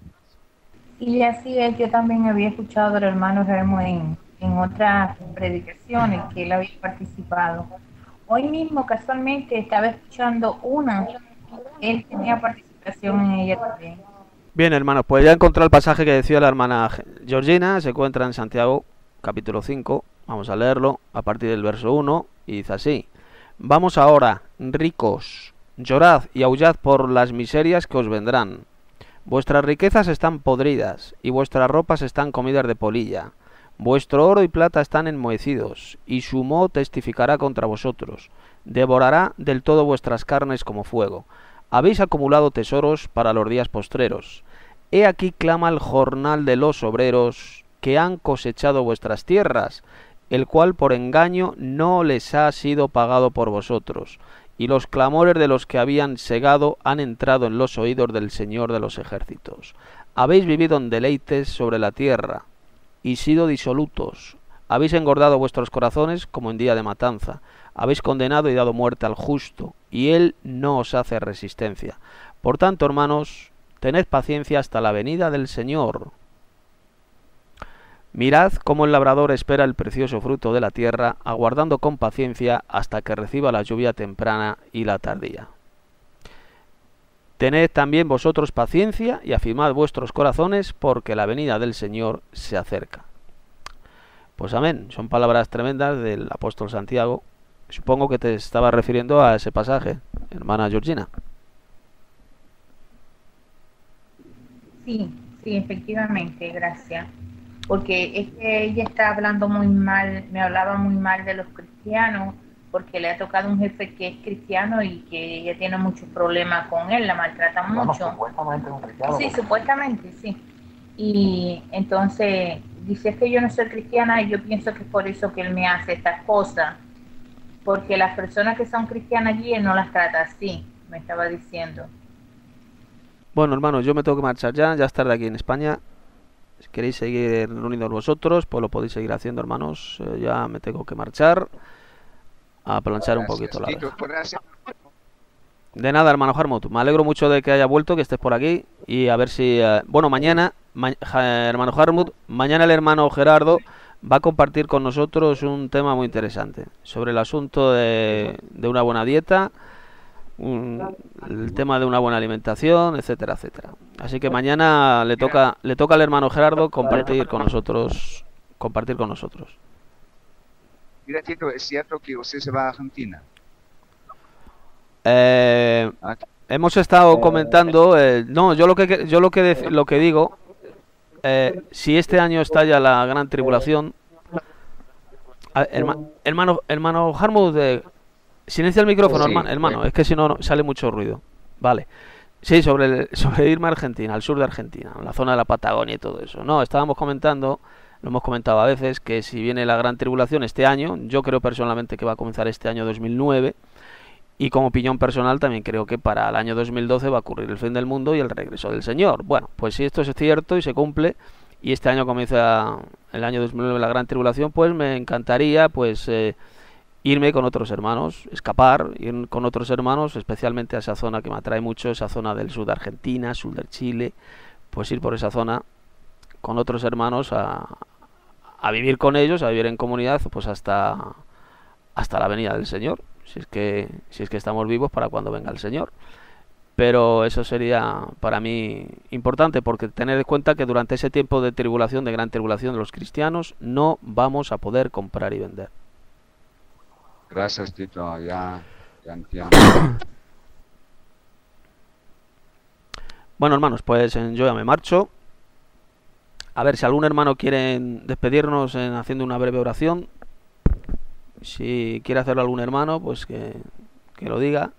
Y así es, yo también había escuchado al hermano Remo en, en otras predicaciones que él había participado. Hoy mismo, casualmente, estaba escuchando una, él tenía participación en ella también. Bien, hermanos, pues ya he encontrado el pasaje que decía la hermana Georgina, se encuentra en Santiago, capítulo cinco, vamos a leerlo a partir del verso uno, y dice así: Vamos ahora, ricos, llorad y aullad por las miserias que os vendrán. Vuestras riquezas están podridas, y vuestras ropas están comidas de polilla. Vuestro oro y plata están enmohecidos, y su moho testificará contra vosotros. Devorará del todo vuestras carnes como fuego. Habéis acumulado tesoros para los días postreros. He aquí clama el jornal de los obreros que han cosechado vuestras tierras, el cual por engaño no les ha sido pagado por vosotros. Y los clamores de los que habían segado han entrado en los oídos del Señor de los ejércitos. Habéis vivido en deleites sobre la tierra, y sido disolutos. Habéis engordado vuestros corazones como en día de matanza. Habéis condenado y dado muerte al justo, y él no os hace resistencia. Por tanto, hermanos, tened paciencia hasta la venida del Señor. Mirad cómo el labrador espera el precioso fruto de la tierra, aguardando con paciencia hasta que reciba la lluvia temprana y la tardía. Tened también vosotros paciencia y afirmad vuestros corazones, porque la venida del Señor se acerca. Pues amén, son palabras tremendas del apóstol Santiago. Supongo que te estabas refiriendo a ese pasaje, hermana Georgina. Sí, sí, efectivamente, gracias. Porque es que ella está hablando muy mal, me hablaba muy mal de los cristianos, porque le ha tocado un jefe que es cristiano y que ella tiene muchos problemas con él, la maltrata mucho. Bueno, supuestamente es un cristiano. Sí, supuestamente, sí. Y entonces dice que yo no soy cristiana y yo pienso que es por eso que él me hace estas cosas, porque las personas que son cristianas allí él no las trata así, me estaba diciendo. Bueno, hermanos, yo me tengo que marchar ya, ya es tarde aquí en España. Si queréis seguir reunidos vosotros, pues lo podéis seguir haciendo, hermanos. Eh, ya me tengo que marchar a planchar un poquito la reja. De nada, hermano Harmut. Me alegro mucho de que haya vuelto, que estés por aquí. Y a ver si... Eh, bueno, mañana, ma ja, hermano Harmut, mañana el hermano Gerardo va a compartir con nosotros un tema muy interesante sobre el asunto de, de una buena dieta, un, el tema de una buena alimentación, etcétera, etcétera. Así que mañana le toca le toca al hermano Gerardo compartir con nosotros, compartir con nosotros. Mira, Tito, ¿es cierto que usted se va a Argentina? Eh, hemos estado comentando, eh, no, yo lo que yo lo que lo que digo, eh, si este año estalla la gran tribulación, a, herma, hermano hermano Harmut, eh, silencia el micrófono, sí, hermano, hermano, es que si no, no sale mucho ruido. Vale. Sí, sobre, el, sobre irme a Argentina, al sur de Argentina, en la zona de la Patagonia y todo eso. No, estábamos comentando lo hemos comentado a veces, que si viene la gran tribulación este año, yo creo personalmente que va a comenzar este año dos mil nueve, y como opinión personal también creo que para el año dos mil doce va a ocurrir el fin del mundo y el regreso del Señor. Bueno, pues si esto es cierto y se cumple, y este año comienza el año dos mil nueve la gran tribulación, pues me encantaría pues eh, irme con otros hermanos, escapar, ir con otros hermanos, especialmente a esa zona que me atrae mucho, esa zona del sur de Argentina, sur de Chile, pues ir por esa zona con otros hermanos a, a vivir con ellos, a vivir en comunidad, pues hasta, hasta la venida del Señor, si es que, si es que estamos vivos para cuando venga el Señor. Pero eso sería para mí importante, porque tener en cuenta que durante ese tiempo de tribulación, de gran tribulación de los cristianos, no vamos a poder comprar y vender. Gracias, Tito, ya, ya entiendo. Bueno, hermanos, pues yo ya me marcho. A ver si algún hermano quiere despedirnos en haciendo una breve oración. Si quiere hacerlo algún hermano, pues que, que lo diga.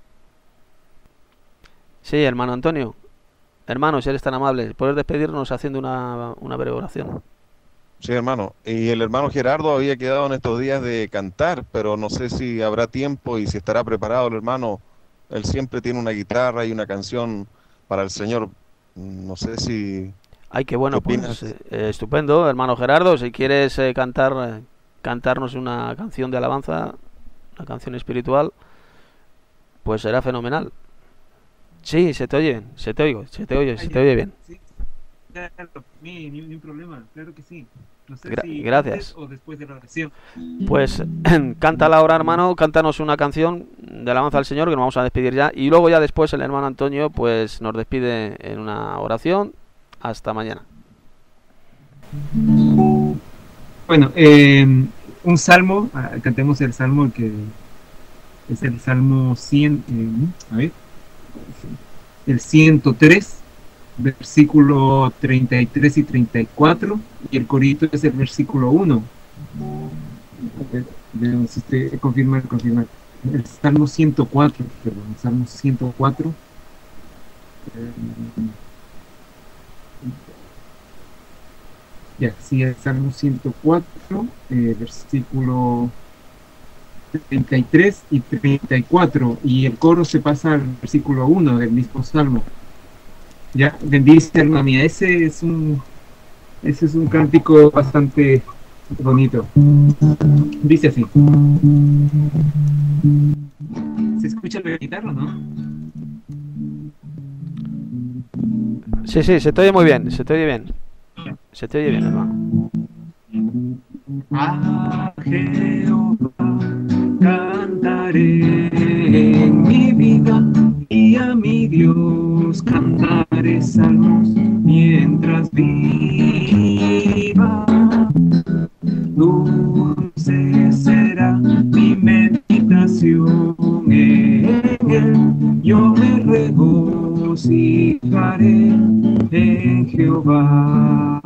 Sí, hermano Antonio. Hermano, si eres tan amable, ¿puedes despedirnos haciendo una, una breve oración? Sí, hermano. Y el hermano Gerardo había quedado en estos días de cantar, pero no sé si habrá tiempo y si estará preparado el hermano. Él siempre tiene una guitarra y una canción para el Señor. No sé si... Ay, qué bueno, pues eh, estupendo, hermano Gerardo. Si quieres eh, cantar, eh, cantarnos una canción de alabanza, una canción espiritual, pues será fenomenal. Sí, se te oye bien, se te oigo, se te oye, se te oye bien. Sí, claro, ni, ni, ni un problema, claro que sí. No sé Gra si gracias. antes o después de la oración. Pues cántala ahora, hermano, cántanos una canción de alabanza al Señor, que nos vamos a despedir ya, y luego ya después el hermano Antonio pues nos despide en una oración. Hasta mañana. Bueno, eh, un salmo, ah, cantemos el salmo que es el salmo cien, eh, a ver, el ciento tres, versículo treinta y tres y treinta y cuatro, y el corito es el versículo uno. Veamos si usted confirma, confirma. El salmo ciento cuatro, perdón, el salmo ciento cuatro. Eh, Ya, sí, el Salmo ciento cuatro, eh, versículo treinta y tres y treinta y cuatro, y el coro se pasa al versículo uno del mismo Salmo. Ya, bendice alma mía, ese es un, ese es un cántico bastante bonito. Dice así. ¿Se escucha la guitarra, no? Sí, sí, se te oye muy bien, se te oye bien. Se te oye bien, hermano. A Jehová cantaré en mi vida y a mi Dios cantaré salmos mientras viva. Dulce será mi meditación en él, yo me regocijaré en Jehová.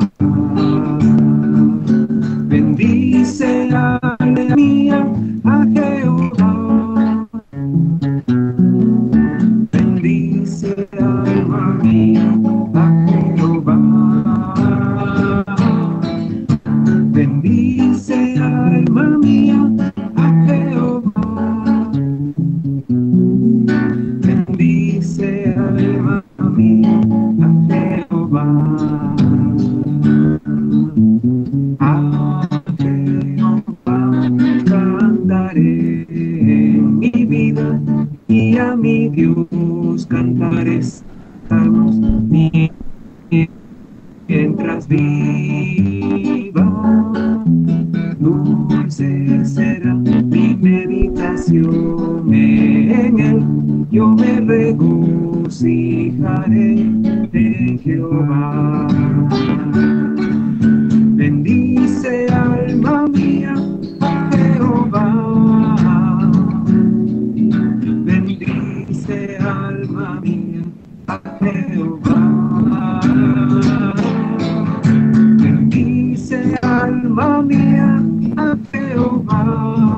Bendice alma mía a Jehová. Bendice alma mía a Jehová. Bendice alma mía a Jehová. Bendice alma mía a Jehová. A Jehová cantaré en mi vida y a mi Dios cantaré salmos mientras viva. Dulce será mi meditación en él, yo me regocijaré en Jehová. Bendice alma mía a Jehová. Bendice alma mía a Jehová. Bendice alma mía a Jehová.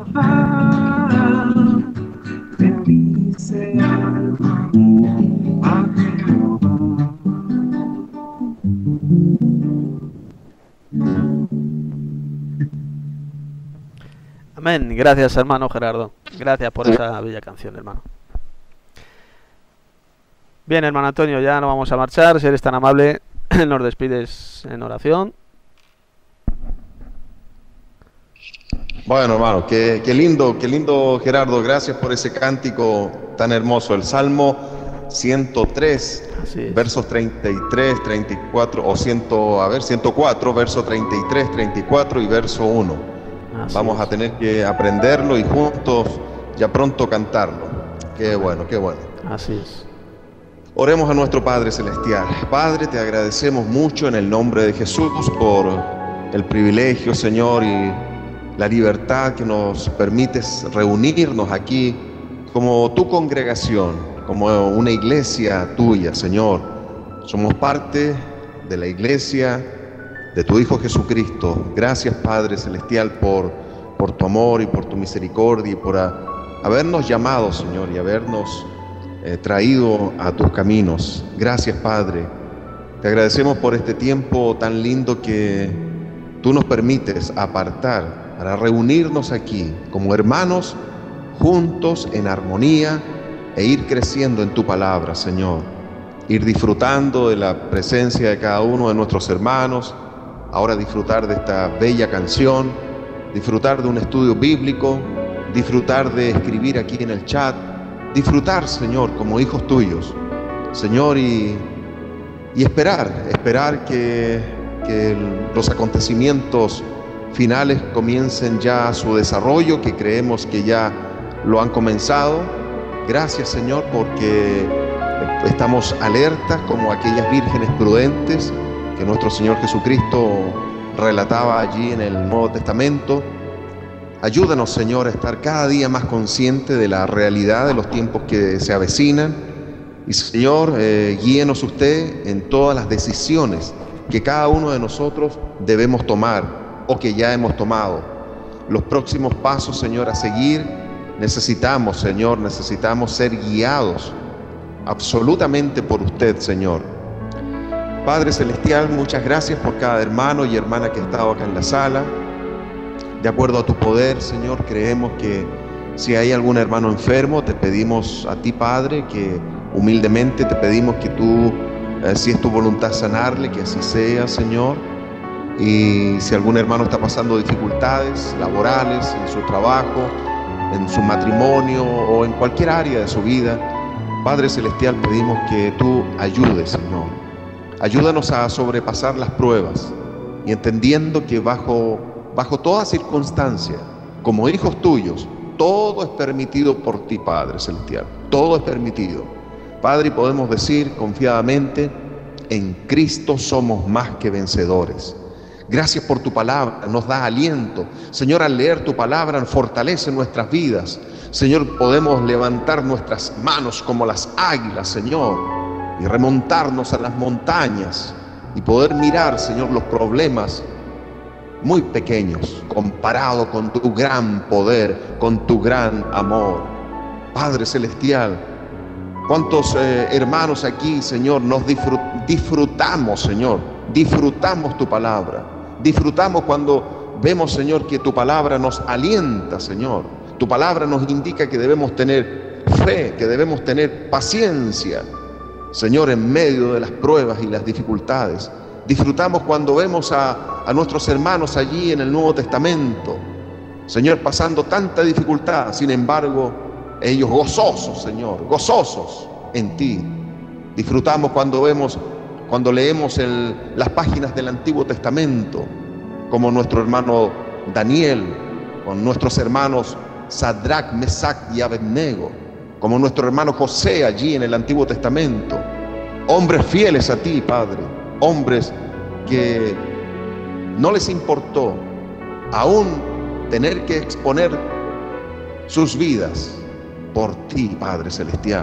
Bendice alma mía a Jehová. Amén. Gracias, hermano Gerardo. Gracias por esa bella canción, hermano. Bien, hermano Antonio, ya nos vamos a marchar. Si eres tan amable, nos despides en oración. Bueno, hermano, qué, qué lindo, qué lindo, Gerardo. Gracias por ese cántico tan hermoso. El Salmo ciento tres, versos treinta y tres, treinta y cuatro, o ciento, a ver, ciento cuatro, verso treinta y tres, treinta y cuatro y verso uno. Así Vamos es. a tener que aprenderlo y juntos ya pronto cantarlo. Qué bueno, qué bueno. Así es. Oremos a nuestro Padre Celestial. Padre, te agradecemos mucho en el nombre de Jesús por el privilegio, Señor, y la libertad que nos permites reunirnos aquí como tu congregación, como una iglesia tuya, Señor. Somos parte de la iglesia de tu Hijo Jesucristo. Gracias, Padre Celestial, por, por tu amor y por tu misericordia y por a, habernos llamado, Señor, y habernos eh, traído a tus caminos. Gracias, Padre. Te agradecemos por este tiempo tan lindo que tú nos permites apartar para reunirnos aquí como hermanos, juntos en armonía e ir creciendo en tu palabra, Señor. Ir disfrutando de la presencia de cada uno de nuestros hermanos, ahora disfrutar de esta bella canción, disfrutar de un estudio bíblico, disfrutar de escribir aquí en el chat, disfrutar, Señor, como hijos tuyos, Señor, y, y esperar, esperar que, que el, los acontecimientos finales comiencen ya su desarrollo, que creemos que ya lo han comenzado. Gracias, Señor, porque estamos alertas como aquellas vírgenes prudentes que nuestro Señor Jesucristo relataba allí en el Nuevo Testamento. Ayúdanos, Señor, a estar cada día más conscientes de la realidad de los tiempos que se avecinan. Y, Señor, eh, guíenos usted en todas las decisiones que cada uno de nosotros debemos tomar o que ya hemos tomado. Los próximos pasos, Señor, a seguir, necesitamos, Señor, necesitamos ser guiados absolutamente por usted, Señor. Padre Celestial, muchas gracias por cada hermano y hermana que ha estado acá en la sala. De acuerdo a tu poder, Señor, creemos que si hay algún hermano enfermo, te pedimos a ti, Padre, que humildemente te pedimos que tú, eh, si es tu voluntad sanarle, que así sea, Señor. Y si algún hermano está pasando dificultades laborales, en su trabajo, en su matrimonio o en cualquier área de su vida, Padre Celestial, pedimos que tú ayudes, Señor. Ayúdanos a sobrepasar las pruebas y entendiendo que bajo, bajo toda circunstancia, como hijos tuyos, todo es permitido por ti, Padre Celestial. Todo es permitido. Padre, y podemos decir confiadamente, en Cristo somos más que vencedores. Gracias por tu palabra, nos da aliento. Señor, al leer tu palabra fortalece nuestras vidas. Señor, podemos levantar nuestras manos como las águilas, Señor, y remontarnos a las montañas y poder mirar, Señor, los problemas muy pequeños comparado con tu gran poder, con tu gran amor. Padre Celestial, cuántos eh, hermanos aquí, Señor, nos disfrut- disfrutamos, Señor, disfrutamos tu palabra. Disfrutamos cuando vemos, Señor, que tu palabra nos alienta, Señor. Tu palabra nos indica que debemos tener fe, que debemos tener paciencia, Señor, en medio de las pruebas y las dificultades. Disfrutamos cuando vemos a, a nuestros hermanos allí en el Nuevo Testamento, Señor, pasando tanta dificultad, sin embargo, ellos gozosos, Señor, gozosos en ti. Disfrutamos cuando vemos Cuando leemos el, las páginas del Antiguo Testamento, como nuestro hermano Daniel, con nuestros hermanos Sadrach, Mesach y Abednego, como nuestro hermano José allí en el Antiguo Testamento, hombres fieles a ti, Padre, hombres que no les importó aún tener que exponer sus vidas por ti, Padre Celestial.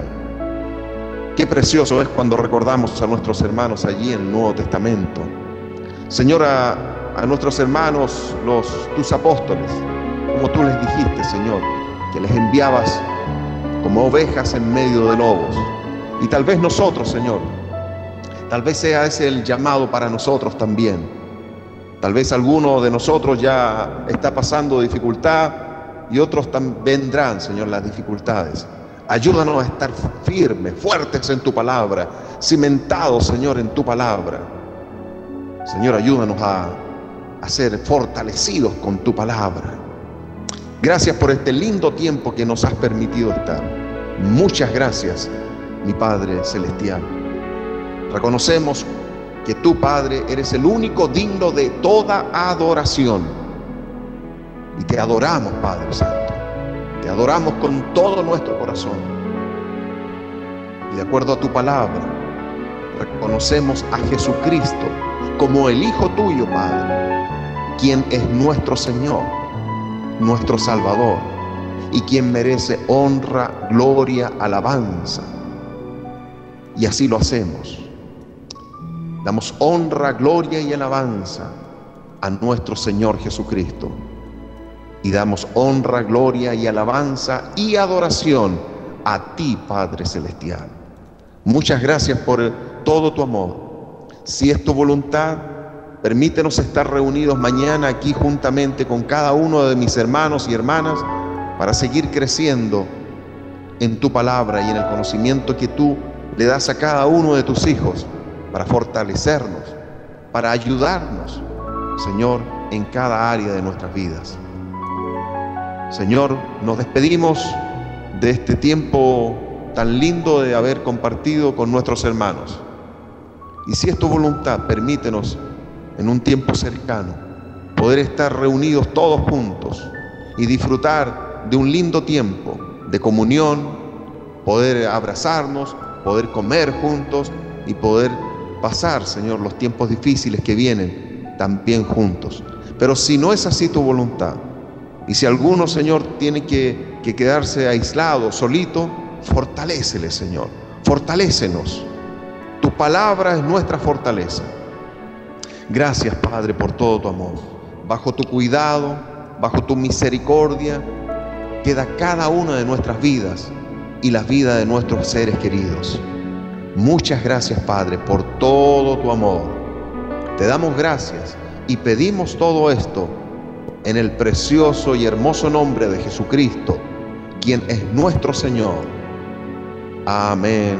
Qué precioso es cuando recordamos a nuestros hermanos allí en el Nuevo Testamento. Señor, a, a nuestros hermanos, los, tus apóstoles, como tú les dijiste, Señor, que les enviabas como ovejas en medio de lobos. Y tal vez nosotros, Señor, tal vez sea ese el llamado para nosotros también. Tal vez alguno de nosotros ya está pasando dificultad y otros también vendrán, Señor, las dificultades. Ayúdanos a estar firmes, fuertes en tu palabra, cimentados, Señor, en tu palabra. Señor, ayúdanos a, a ser fortalecidos con tu palabra. Gracias por este lindo tiempo que nos has permitido estar. Muchas gracias, mi Padre Celestial. Reconocemos que tú, Padre, eres el único digno de toda adoración. Y te adoramos, Padre Santo. Te adoramos con todo nuestro corazón. Y de acuerdo a tu palabra, reconocemos a Jesucristo como el Hijo tuyo, Padre, quien es nuestro Señor, nuestro Salvador, y quien merece honra, gloria, alabanza. Y así lo hacemos. Damos honra, gloria y alabanza a nuestro Señor Jesucristo. Y damos honra, gloria y alabanza y adoración a ti, Padre Celestial. Muchas gracias por todo tu amor. Si es tu voluntad, permítenos estar reunidos mañana aquí juntamente con cada uno de mis hermanos y hermanas para seguir creciendo en tu palabra y en el conocimiento que tú le das a cada uno de tus hijos, para fortalecernos, para ayudarnos, Señor, en cada área de nuestras vidas. Señor, nos despedimos de este tiempo tan lindo de haber compartido con nuestros hermanos. Y si es tu voluntad, permítenos en un tiempo cercano poder estar reunidos todos juntos y disfrutar de un lindo tiempo de comunión, poder abrazarnos, poder comer juntos y poder pasar, Señor, los tiempos difíciles que vienen también juntos. Pero si no es así tu voluntad, y si alguno, Señor, tiene que, que quedarse aislado, solito, fortalécele, Señor, fortalécenos. Tu palabra es nuestra fortaleza. Gracias, Padre, por todo tu amor. Bajo tu cuidado, bajo tu misericordia, queda cada una de nuestras vidas y las vidas de nuestros seres queridos. Muchas gracias, Padre, por todo tu amor. Te damos gracias y pedimos todo esto en el precioso y hermoso nombre de Jesucristo, quien es nuestro Señor. Amén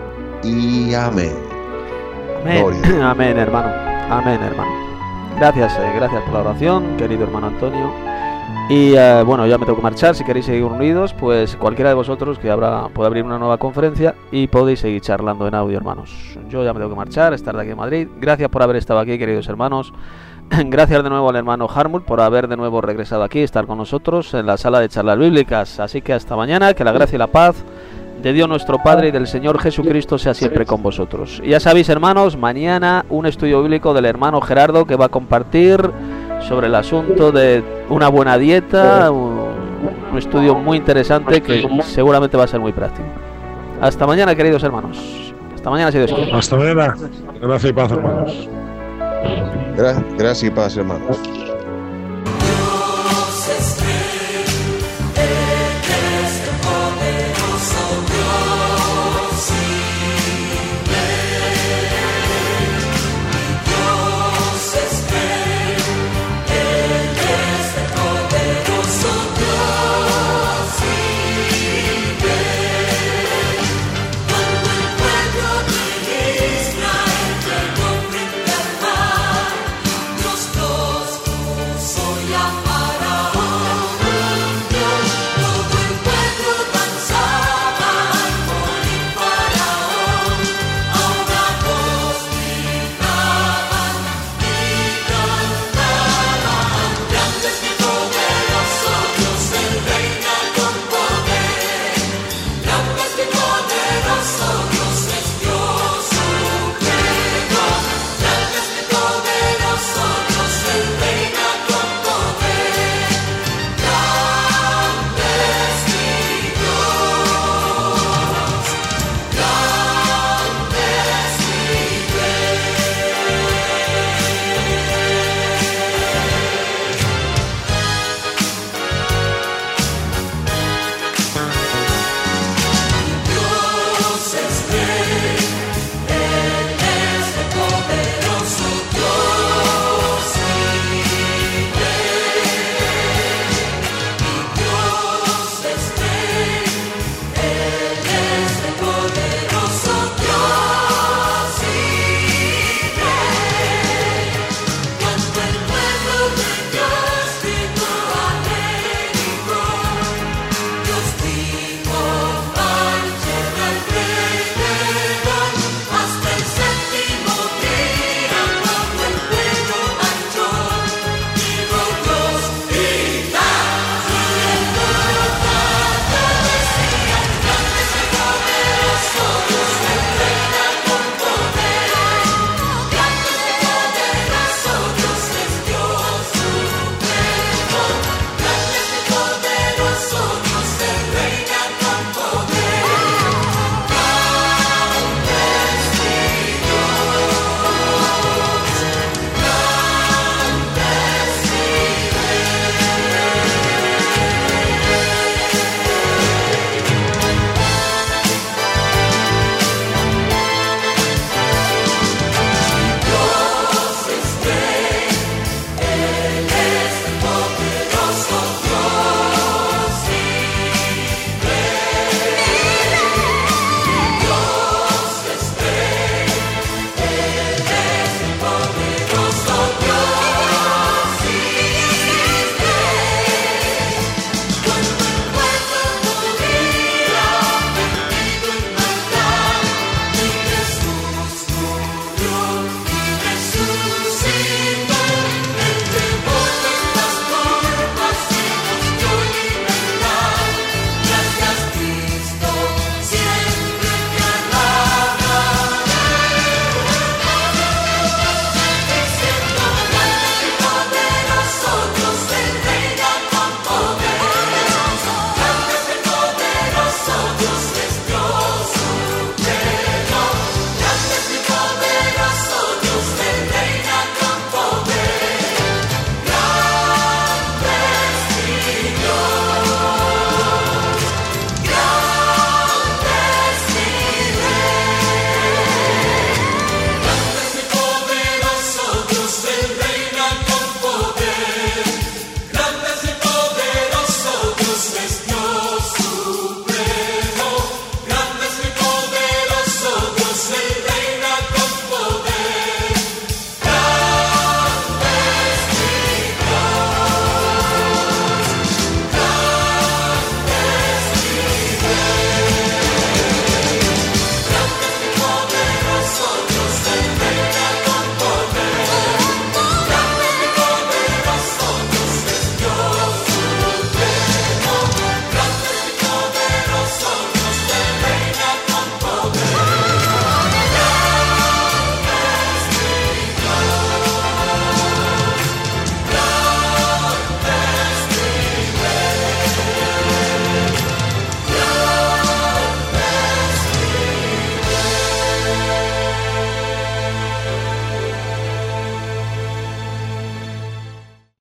y amén. Amén, amén, hermano. Amén, hermano. Gracias, eh, gracias por la oración, querido hermano Antonio. Y eh, bueno, ya me tengo que marchar. Si queréis seguir unidos, pues cualquiera de vosotros que habrá puede abrir una nueva conferencia y podéis seguir charlando en audio, hermanos. Yo ya me tengo que marchar, estar de aquí en Madrid. Gracias por haber estado aquí, queridos hermanos. Gracias de nuevo al hermano Harmut por haber de nuevo regresado aquí, estar con nosotros en la sala de charlas bíblicas. Así que hasta mañana, que la gracia y la paz de Dios nuestro Padre y del Señor Jesucristo sea siempre con vosotros. Y ya sabéis, hermanos, mañana un estudio bíblico del hermano Gerardo que va a compartir sobre el asunto de una buena dieta, un, un estudio muy interesante que seguramente va a ser muy práctico. Hasta mañana, queridos hermanos. Hasta mañana, si Dios quiere. Hasta mañana. Gracias y paz, hermanos. Gracias y paz, hermanos.